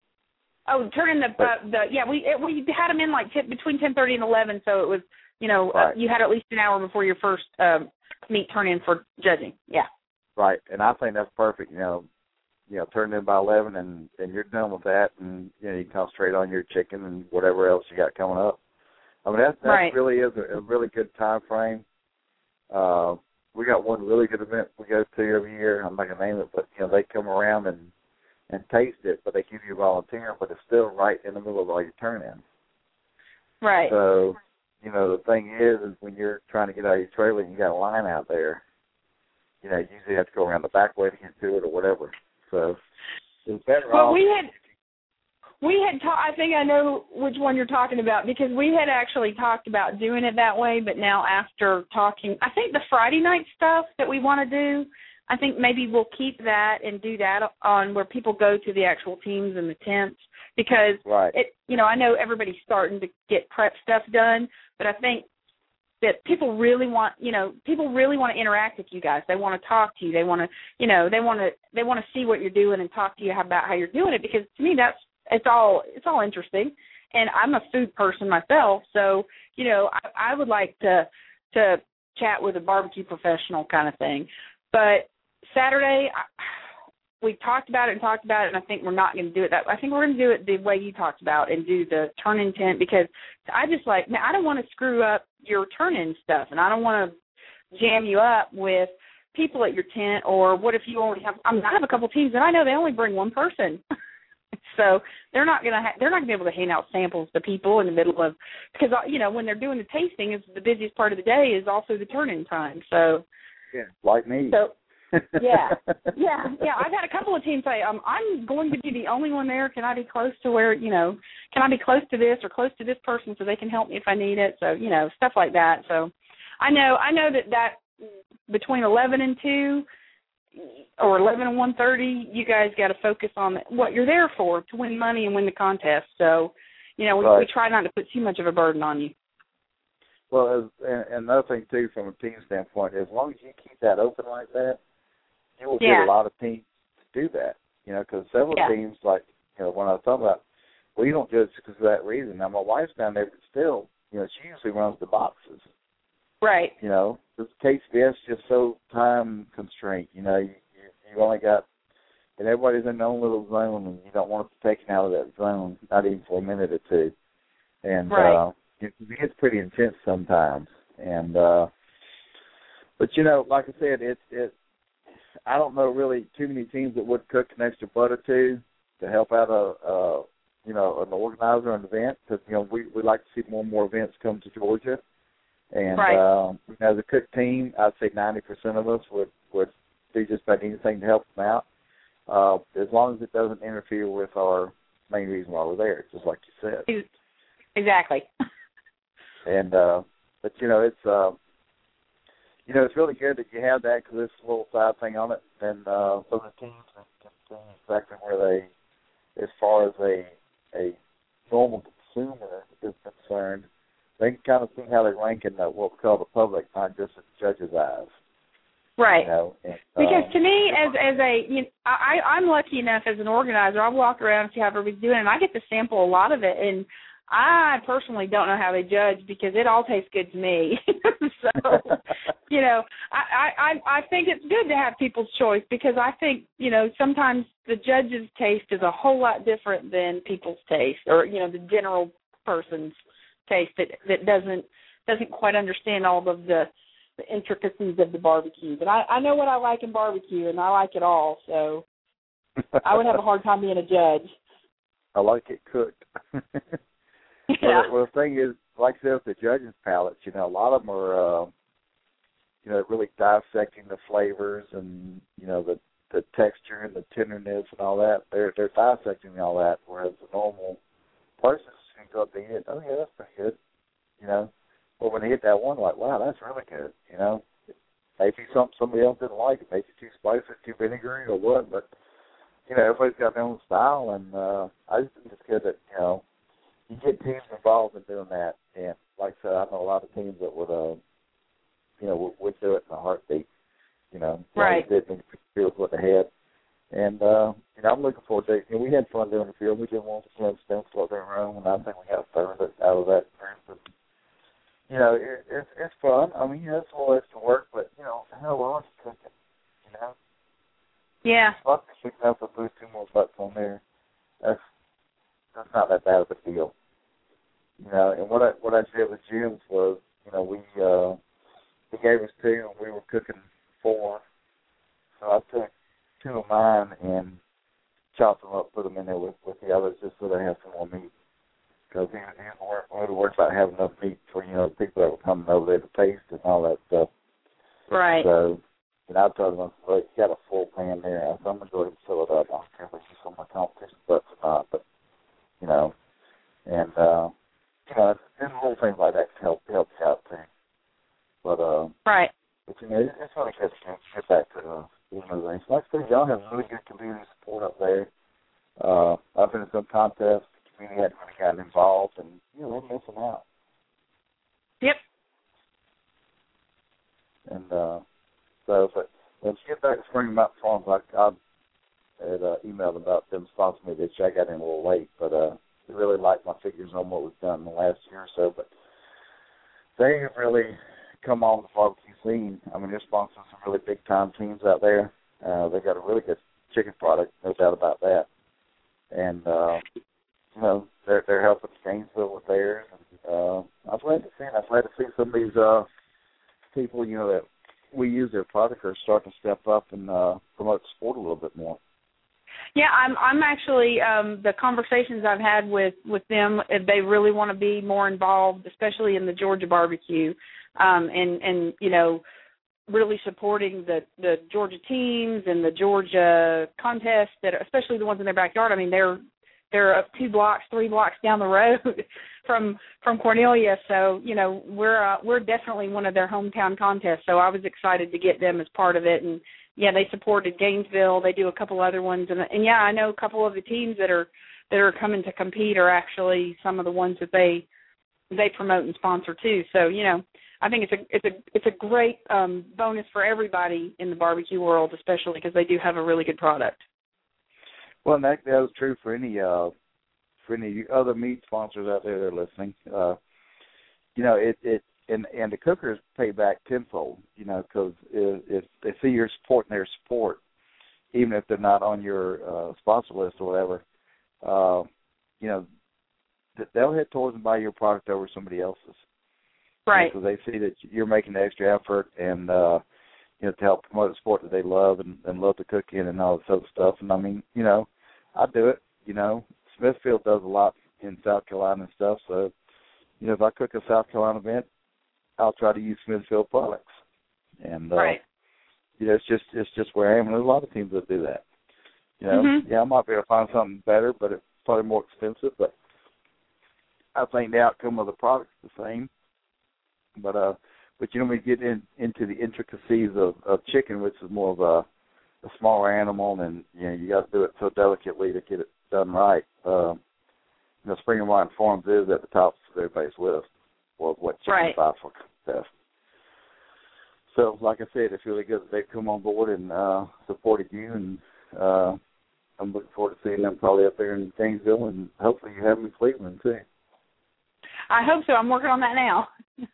Oh, turn in the, uh, the yeah, we it, we had them in like t- between ten thirty and eleven, so it was, you know, right. uh, you had at least an hour before your first um, meet turn in for judging. Yeah. Right, and I think that's perfect. You know, you know, turn in by eleven, and, and you're done with that, and you know, you can concentrate on your chicken and whatever else you got coming up. I mean, that that right. really is a, a really good time frame. Uh, we got one really good event we go to every year. I'm not gonna name it, but you know, they come around and and taste it, but they give you a volunteer, but it's still right in the middle of all your turn-ins. Right. So, you know, the thing is, is when you're trying to get out of your trailer and you got a line out there, you know, you usually have to go around the back way to get to it or whatever. So it's better well, off. we had we had ta- I think I know which one you're talking about, because we had actually talked about doing it that way, but now after talking, I think the Friday night stuff that we want to do, I think maybe we'll keep that and do that on where people go to the actual teams and the tents, because right. it, you know, I know everybody's starting to get prep stuff done, but I think that people really want, you know, people really want to interact with you guys. They want to talk to you. They want to, you know, they want to, they want to see what you're doing and talk to you about how you're doing it, because to me that's, it's all, it's all interesting. And I'm a food person myself, so, you know, I, I would like to, to chat with a barbecue professional kind of thing. But Saturday, I, we talked about it and talked about it, and I think we're not going to do it that way. I think we're going to do it the way you talked about and do the turn-in tent, because I just like, man, I don't want to screw up your turn-in stuff, and I don't want to jam you up with people at your tent, or what if you only have, I mean, I have a couple teams, and I know they only bring one person. So they're not going to ha- they're not going to be able to hand out samples to people in the middle of, because, you know, when they're doing the tasting, is the busiest part of the day is also the turn-in time. So, yeah, like me. So, yeah, yeah, yeah. I've had a couple of teams say, um, I'm going to be the only one there. Can I be close to where, you know, can I be close to this or close to this person so they can help me if I need it? So, you know, stuff like that. So I know, I know that that between eleven and two or eleven and one thirty, you guys got to focus on what you're there for, to win money and win the contest. So, you know, we, right. we try not to put too much of a burden on you. Well, as, and, and another thing, too, from a team standpoint, as long as you keep that open like that, you will yeah. get a lot of teams to do that, you know, because several yeah. teams, like, you know, when I was talking about, well, you don't judge because of that reason. Now, my wife's down there, but still, you know, she usually runs the boxes. Right. You know, this K C B S is just so time constraint. You know, you, you, you've only got, and everybody's in their own little zone, and you don't want to be taken out of that zone, not even for a minute or two. And right. uh, it, it gets pretty intense sometimes. And, uh, but, you know, like I said, it's, it, I don't know really too many teams that would cook an extra butt or two to help out a, a you know, an organizer, an event, because, you know, we, we like to see more and more events come to Georgia. And right. um, as a cook team, I'd say ninety percent of us would, would do just about anything to help them out. uh, as long as it doesn't interfere with our main reason why we're there, just like you said. Exactly. And uh, but you know, it's uh, you know, it's really good that you have that because it's a little side thing on it, and uh, so the teams can see exactly where they, as far as a a normal consumer is concerned, they can kind of see how they rank in the, what we call the public, not just the judge's eyes. Right. You know, and, because um, to me, as as a, you know, I I'm lucky enough as an organizer, I walk around and see how everybody's doing, and I get to sample a lot of it, and I personally don't know how they judge because it all tastes good to me. So, you know, I, I I think it's good to have people's choice because I think, you know, sometimes the judge's taste is a whole lot different than people's taste, or, you know, the general person's taste that that doesn't doesn't quite understand all of the, the intricacies of the barbecue. But I, I know what I like in barbecue, and I like it all. So I would have a hard time being a judge. I like it cooked. Yeah. Well, the thing is, like I said, with the judges' palates, you know, a lot of them are, uh, you know, really dissecting the flavors and, you know, the the texture and the tenderness and all that. They're they're dissecting all that, whereas the normal person can go up and eat it. Oh yeah, that's pretty good, you know. But when they hit that one, like, wow, that's really good, you know. Maybe some somebody else didn't like it, maybe too spicy, too vinegary, or what. But you know, everybody's got their own style, and uh, I just think it's good that, you know, you get teams involved in doing that. And like I said, I know a lot of teams that would, uh, you know, would, would do it in a heartbeat. You know, right? They didn't interfere with what they had. And uh, you know, I'm looking forward to it. You know, we had fun doing the field. We did one for Slim Stem their room, and I think we got a third out of that group. You know, it, it's it's fun. I mean, yeah, it's a little extra work, but you know, how long is cooking? You know. Yeah. Fuck, we can have to put two more butts on there. That's that's not that bad of a deal. You know, and what I what I did with Jim's was, you know, we uh, he gave us two, and we were cooking four. So I took two of mine and chopped them up, put them in there with, with the others, just so they have some more meat. Because he, he was worried, worried about having enough meat for, you know, the people that were coming over there to taste and all that stuff. Right. So, and I told him, well, you got a full pan there. I said, I'm going to go ahead and fill it up. I don't care if it's some of my competition butts or not, but, you know, and, uh, you know, and little things like that help help you out too. But uh, right. But you know, it's really good to get back to uh, doing those things. Like I said, y'all have really good community support up there. Uh, I've been in some contests, the community hadn't really gotten involved, and you know, they're missing out. Yep. And uh, so, but let's get back to Spring Mountain Farms. Like I had uh, emailed about them sponsoring me this year. I got in a little late, but uh. They really like my figures on what we've done in the last year or so, but they have really come on the barbecue scene. I mean, they're sponsoring some really big-time teams out there. Uh, they've got a really good chicken product, no doubt about that. And, uh, you know, they're, they're helping Gainesville with theirs. And, uh, I'm glad to see it. I'm glad to see some of these uh, people, you know, that we use their product are starting to step up and uh, promote the sport a little bit more. Yeah, I'm I'm actually um, the conversations I've had with, with them, they really want to be more involved, especially in the Georgia barbecue, um, and and you know, really supporting the, the Georgia teams and the Georgia contests that, especially the ones in their backyard. I mean, they're they're up two blocks, three blocks down the road from from Cornelia, so you know we're uh, we're definitely one of their hometown contests. So I was excited to get them as part of it. And yeah, they supported Gainesville. They do a couple other ones, and and yeah, I know a couple of the teams that are that are coming to compete are actually some of the ones that they they promote and sponsor too. So you know, I think it's a it's a it's a great um, bonus for everybody in the barbecue world, especially because they do have a really good product. Well, and that that was true for any uh, for any other meat sponsors out there that are listening. Uh, you know, it it. And and the cookers pay back tenfold, you know, because if, if they see your support and their support, even if they're not on your uh, sponsor list or whatever, uh, you know, they'll head towards and buy your product over somebody else's. Right. Because they see that you're making the extra effort and, uh, you know, to help promote a sport that they love and, and love to cook in and all this other stuff. And, I mean, you know, I do it, you know. Smithfield does a lot in South Carolina and stuff. So, you know, if I cook a South Carolina event, I'll try to use Smithfield products, and uh, right. you know, it's just it's just where I am. And there's a lot of teams that do that, You know, mm-hmm. yeah, I might be able to find something better, but it's probably more expensive. But I think the outcome of the product is the same. But uh, but you know, we get in, into the intricacies of, of chicken, which is more of a, a smaller animal, and you know, you got to do it so delicately to get it done right. Um, you know, Springer Mountain Farms is at the top of everybody's list of what chicken right. buy for contest. So, like I said, it's really good that they've come on board and uh, supported you, and uh, I'm looking forward to seeing them probably up there in Gainesville, and hopefully you have them in Cleveland, too. I hope so. I'm working on that now.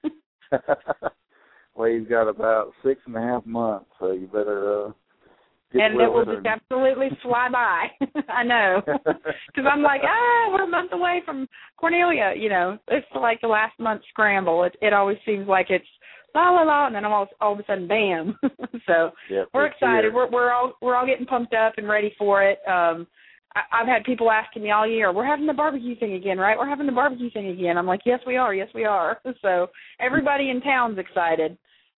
Well, you've got about six and a half months, so you better uh, get and well it will with just her. absolutely fly by. I know. Because I'm like, ah, we're a month away from Cornelia. You know, it's like the last month scramble. It, it always seems like it's la la la, and then all, all of a sudden, bam. So yeah, we're excited. We're we're all we're all getting pumped up and ready for it. Um, I, I've had people asking me all year, we're having the barbecue thing again, right? We're having the barbecue thing again. I'm like, yes, we are. Yes, we are. So everybody in town's excited.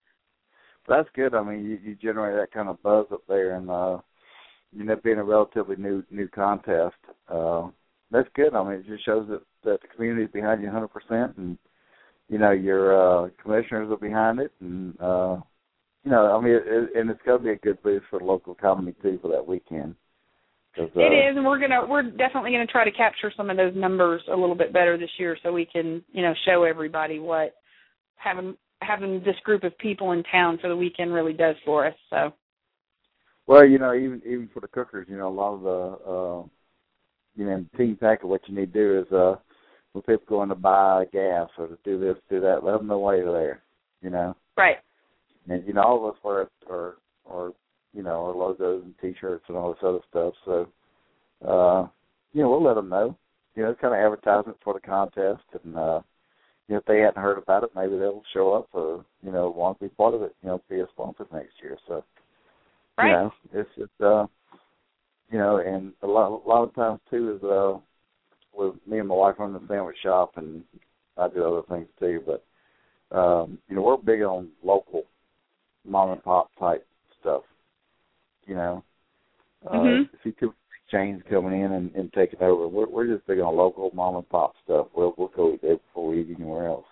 That's good. I mean, you, you generate that kind of buzz up there, and uh, you know, being a relatively new new contest, uh, that's good. I mean, it just shows that, that the community is behind you one hundred percent, and you know, your uh, commissioners are behind it, and uh, you know, I mean, it, it, and it's going to be a good boost for the local economy too for that weekend. Uh, it is, and we're gonna we're definitely gonna try to capture some of those numbers a little bit better this year, so we can you know show everybody what having. having this group of people in town for the weekend really does for us. So, well, you know, even even for the cookers, you know, a lot of the, uh, you know, team packet, what you need to do is, uh, when people going to buy gas or to do this, do that, let them know why you're there, you know. right. And, you know, all of us wear our, our, you know, our logos and T-shirts and all this other stuff. So, uh, you know, we'll let them know. You know, it's kind of advertisement for the contest, and, uh, if they hadn't heard about it, maybe they'll show up or, you know, want to be part of it, you know, be a sponsor next year. So, right. you know, it's just, uh, you know, and a lot, a lot of times, too, is uh, with me and my wife run the sandwich shop, and I do other things, too. But, um, you know, we're big on local mom-and-pop type stuff, you know. Uh, mm-hmm. See two chains coming in and, and taking over. We're, we're just big on local mom-and-pop stuff. We'll, we'll go there before we eat anywhere else.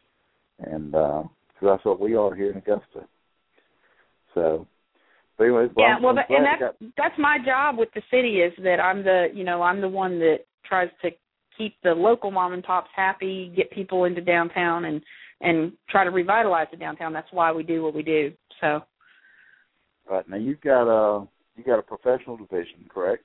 And uh, so that's what we are here in Augusta. So, but anyways, well, yeah, well, I'm that, glad and you that's got... that's my job with the city is that I'm the you know I'm the one that tries to keep the local mom and pops happy, get people into downtown, and and try to revitalize the downtown. That's why we do what we do. So, Right, now you've got a you got a professional division, correct?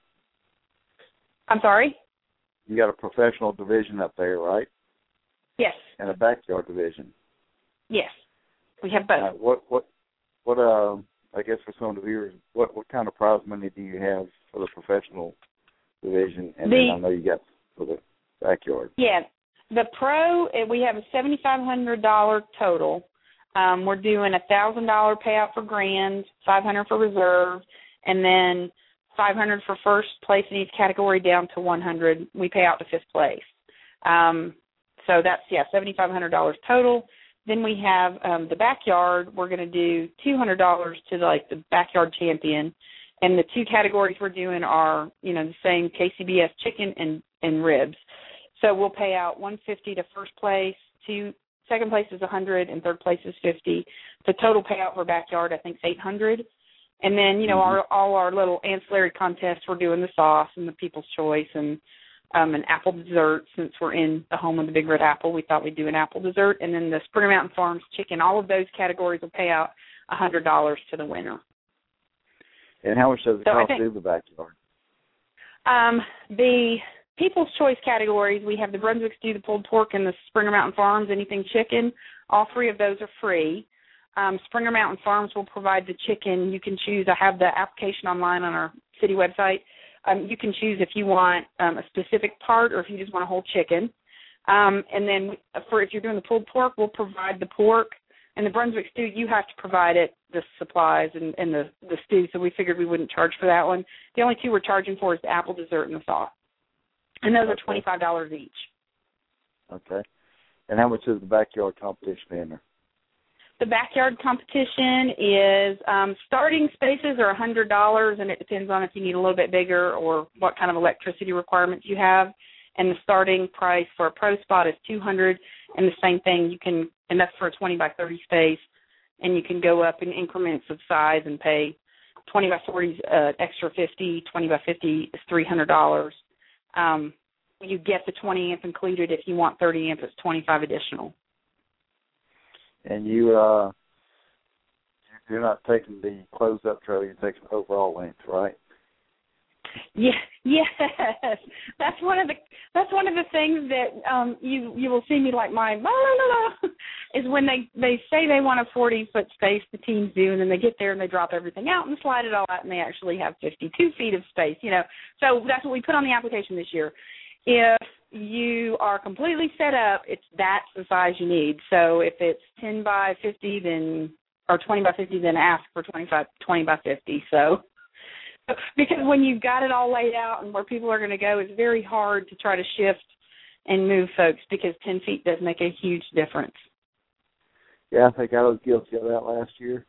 I'm sorry? You got a professional division up there, right? Yes. And a backyard division. Yes. We have both. Uh, what what what uh I guess for some of the viewers, what what kind of prize money do you have for the professional division? And the, then I know you got for the backyard. Yeah. The pro, we have a seven thousand five hundred dollars total. Um, we're doing a one thousand dollars payout for grand, five hundred dollars for reserve, and then five hundred dollars for first place in each category down to one hundred dollars. We pay out to fifth place. Um, so that's, yeah, seven thousand five hundred dollars total. Then we have um, the backyard. We're going to do two hundred dollars to, like, the backyard champion. And the two categories we're doing are, you know, the same K C B S chicken and, and ribs. So we'll pay out one hundred fifty dollars to first place, two, second place is one hundred dollars, and third place is fifty dollars. The total payout for backyard, I think, is eight hundred dollars. And then, you know, our, all our little ancillary contests, we're doing the sauce and the People's Choice and um, an apple dessert. Since we're in the home of the Big Red Apple, we thought we'd do an apple dessert. And then the Springer Mountain Farms chicken, all of those categories will pay out one hundred dollars to the winner. And how much does it So cost think, to do the backyard? Um, the People's Choice categories, we have the Brunswick Stew, the pulled pork, and the Springer Mountain Farms, anything chicken. All three of those are free. Um, Springer Mountain Farms will provide the chicken. You can choose. I have the application online on our city website. Um, you can choose if you want um, a specific part or if you just want a whole chicken. Um, and then for if you're doing the pulled pork, we'll provide the pork. And the Brunswick Stew, you have to provide it, the supplies and, and the, the stew, so we figured we wouldn't charge for that one. The only two we're charging for is the apple dessert and the sauce. And those Okay. are twenty-five dollars each. Okay. And how much is the backyard competition enter? the backyard competition is um, starting spaces are one hundred dollars, and it depends on if you need a little bit bigger or what kind of electricity requirements you have. And the starting price for a pro spot is two hundred dollars, and the same thing you can, and that's for a twenty by thirty space, and you can go up in increments of size and pay twenty by forty is uh, extra fifty, twenty by fifty is three hundred dollars. Um, you get the twenty amp included. If you want thirty amp, it's twenty-five additional. And you, uh, you're not taking the closed-up trailer, you're taking overall length, right? Yeah, yes. That's one of the that's one of the things that um, you you will see me like my la la la la is when they they say they want a forty foot space. The teams do, and then they get there and they drop everything out and slide it all out, and they actually have fifty-two feet of space. You know, so that's what we put on the application this year. If you are completely set up, it's that's the size you need. So if it's ten by fifty, then or twenty by fifty, then ask for twenty-five, twenty by fifty. So because when you've got it all laid out and where people are going to go, it's very hard to try to shift and move folks because ten feet does make a huge difference. Yeah, I think I was guilty of that last year.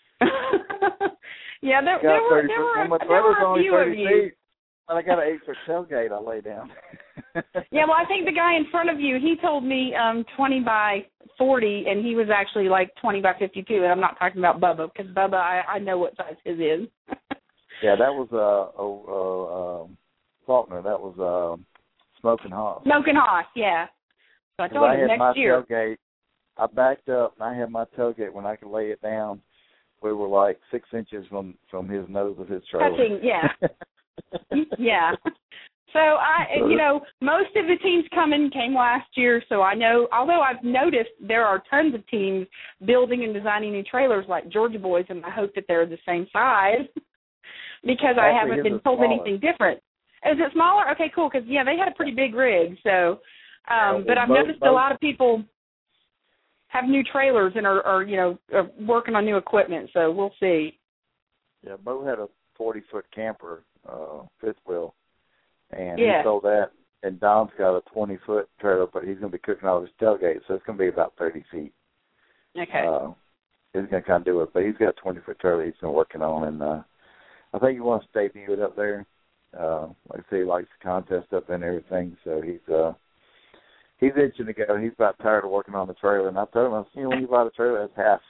Yeah, there, there were there were, my there were a few of you. Feet. But I got an eight-foot tailgate I lay down. Yeah, well, I think the guy in front of you, he told me um, twenty by forty, and he was actually like twenty by fifty-two, and I'm not talking about Bubba, because Bubba, I, I know what size his is. Yeah, that was uh, uh, uh, um, Faulkner. That was uh, Smoking Hoss. Smoking Hoss, yeah. So I told I him had next my year. Tailgate, I backed up, and I had my tailgate when I could lay it down. We were like six inches from, from his nose of his trailer. Touching, yeah. Yeah. So, I, you know, most of the teams coming came last year, so I know, although I've noticed there are tons of teams building and designing new trailers like Georgia Boys, and I hope that they're the same size because I Actually, haven't been told smaller. anything different. Is it smaller? Okay, cool, because, yeah, they had a pretty big rig, so, um, yeah, but I've both, noticed both. a lot of people have new trailers and are, are you know, are working on new equipment, so we'll see. Yeah, Bo had a forty-foot camper, uh, fifth wheel, and Yeah. he sold that. And Don's got a twenty-foot trailer, but he's going to be cooking out his tailgate, so it's going to be about thirty feet. Okay. Uh, he's going to kind of do it, but he's got a twenty-foot trailer he's been working on, and uh, I think he wants to debut it up there. Uh, like I say, he likes the contest up and everything, so he's uh, he's itching to go. He's about tired of working on the trailer, and I told him, I said, you know, when you buy the trailer, that's half.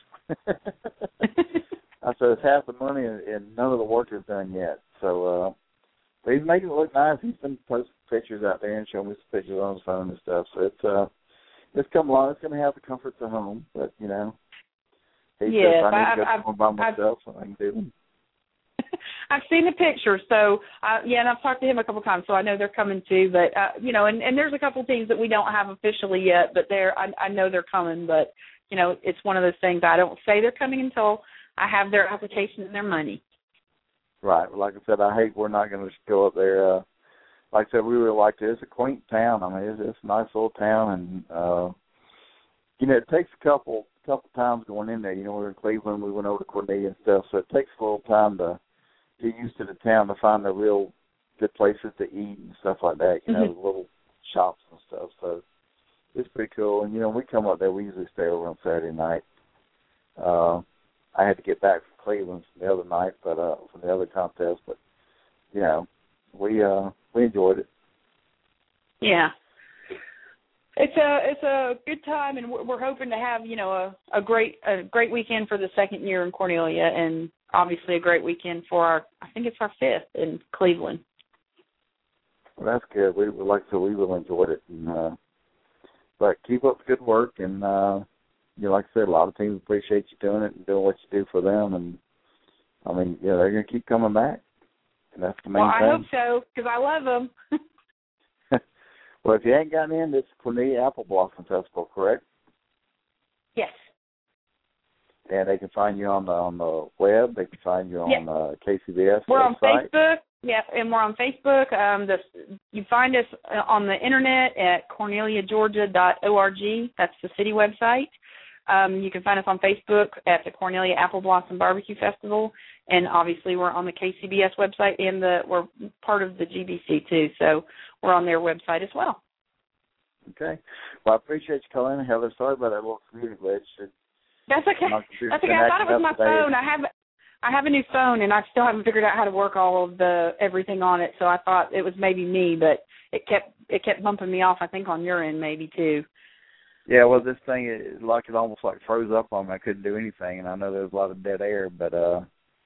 I said, it's half the money, and, and none of the work is done yet. So, uh, but he's making it look nice. He's been posting pictures out there and showing me some pictures on his phone and stuff. So it's uh, it's come along. It's going to have the comforts of home, but you know, he yes, says I need I've, to go I've, home by myself, I've, so I can do them. I've seen the pictures, so uh, yeah, and I've talked to him a couple times, so I know they're coming too. But uh, you know, and, and there's a couple teams that we don't have officially yet, but they're I, I know they're coming. But you know, it's one of those things I don't say they're coming until I have their application and their money. Right. Like I said, I hate we're not going to just go up there. Uh, like I said, we really liked it. It's a quaint town. I mean, it's, it's a nice little town, and uh, you know, it takes a couple couple times going in there. You know, we were in Cleveland, we went over to Cornelia and stuff, so it takes a little time to get used to the town to find the real good places to eat and stuff like that. You know, Mm-hmm. the little shops and stuff. So it's pretty cool. And you know, when we come up there, we usually stay over on Saturday night. Uh, I had to get back from Cleveland the other night, but uh, from the other contest. But you know, we uh, we enjoyed it. Yeah, it's a it's a good time, and we're hoping to have you know a, a great a great weekend for the second year in Cornelia, and obviously a great weekend for our I think it's our fifth in Cleveland. Well, that's good. We like I said, we really enjoyed it, and uh, but keep up the good work, and uh, you know, like I said, a lot of teams appreciate you doing it and doing what you do for them, and I mean, yeah, they're going to keep coming back, and that's the main well, thing. Well, I hope so, because I love them. Well, if you ain't gotten in, this Cornelia Apple Blossom Festival, correct? Yes. And they can find you on the on the web. They can find you on Yes. uh, K C B S We're website. on Facebook. Yeah, and we're on Facebook. Um, the, you find us on the internet at cornelia georgia dot org. That's the city website. Um, you can find us on Facebook at the Cornelia Apple Blossom Barbecue Festival, and obviously we're on the K C B S website, and the we're part of the G B C too, so we're on their website as well. Okay. Well, I appreciate you calling in, Heather. Sorry about that little community glitch. It, That's okay. That's okay. I thought it was my phone. I have I have a new phone, and I still haven't figured out how to work all of the everything on it. So I thought it was maybe me, but it kept it kept bumping me off. I think on your end maybe too. Yeah, well, this thing is like it almost like froze up on me. I couldn't do anything, and I know there was a lot of dead air, but uh,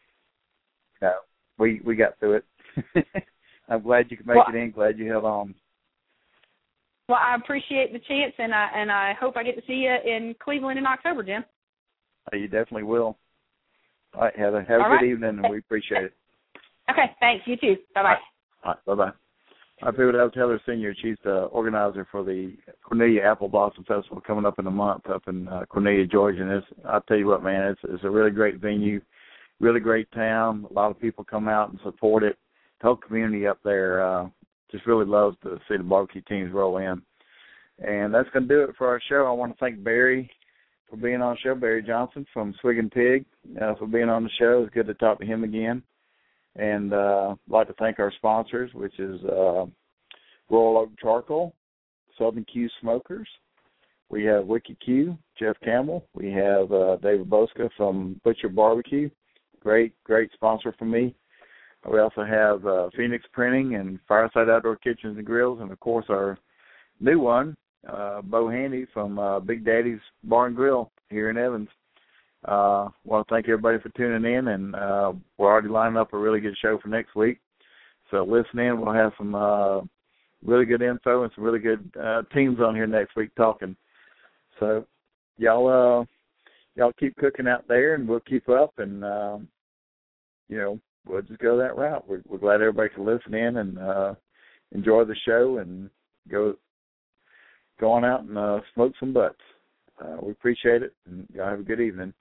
no, we we got through it. I'm glad you could make well, it in. Glad you held on. Well, I appreciate the chance, and I and I hope I get to see you in Cleveland in October, Jim. Oh, you definitely will. All right, Heather. Have a All good right. evening, and we appreciate it. Okay, thanks. You too. Bye-bye. All right, All right bye-bye. All right, people, that was Heather Senior. She's the organizer for the Cornelia Apple Blossom Festival coming up in a month up in uh, Cornelia, Georgia. And it's, I'll tell you what, man, it's, it's a really great venue, really great town. A lot of people come out and support it. The whole community up there uh, just really loves to see the barbecue teams roll in. And that's going to do it for our show. I want to thank Barry for being on the show, Barry Johnson from Swig and Pig, uh, for being on the show. It's good to talk to him again. And uh, I'd like to thank our sponsors, which is uh, Royal Oak Charcoal, Southern Q Smokers. We have Wiki Q, Jeff Campbell. We have uh, David Bosca from Butcher Barbecue. Great, great sponsor for me. We also have uh, Phoenix Printing and Fireside Outdoor Kitchens and Grills. And, of course, our new one, uh, Bo Handy from uh, Big Daddy's Bar and Grill here in Evans. I uh, want to thank everybody for tuning in, and uh, we're already lining up a really good show for next week. So listen in. We'll have some uh, really good info and some really good uh, teams on here next week talking. So y'all uh, y'all keep cooking out there, and we'll keep up, and, uh, you know, we'll just go that route. We're, we're glad everybody can listen in and uh, enjoy the show and go, go on out and uh, smoke some butts. Uh, we appreciate it, and y'all have a good evening.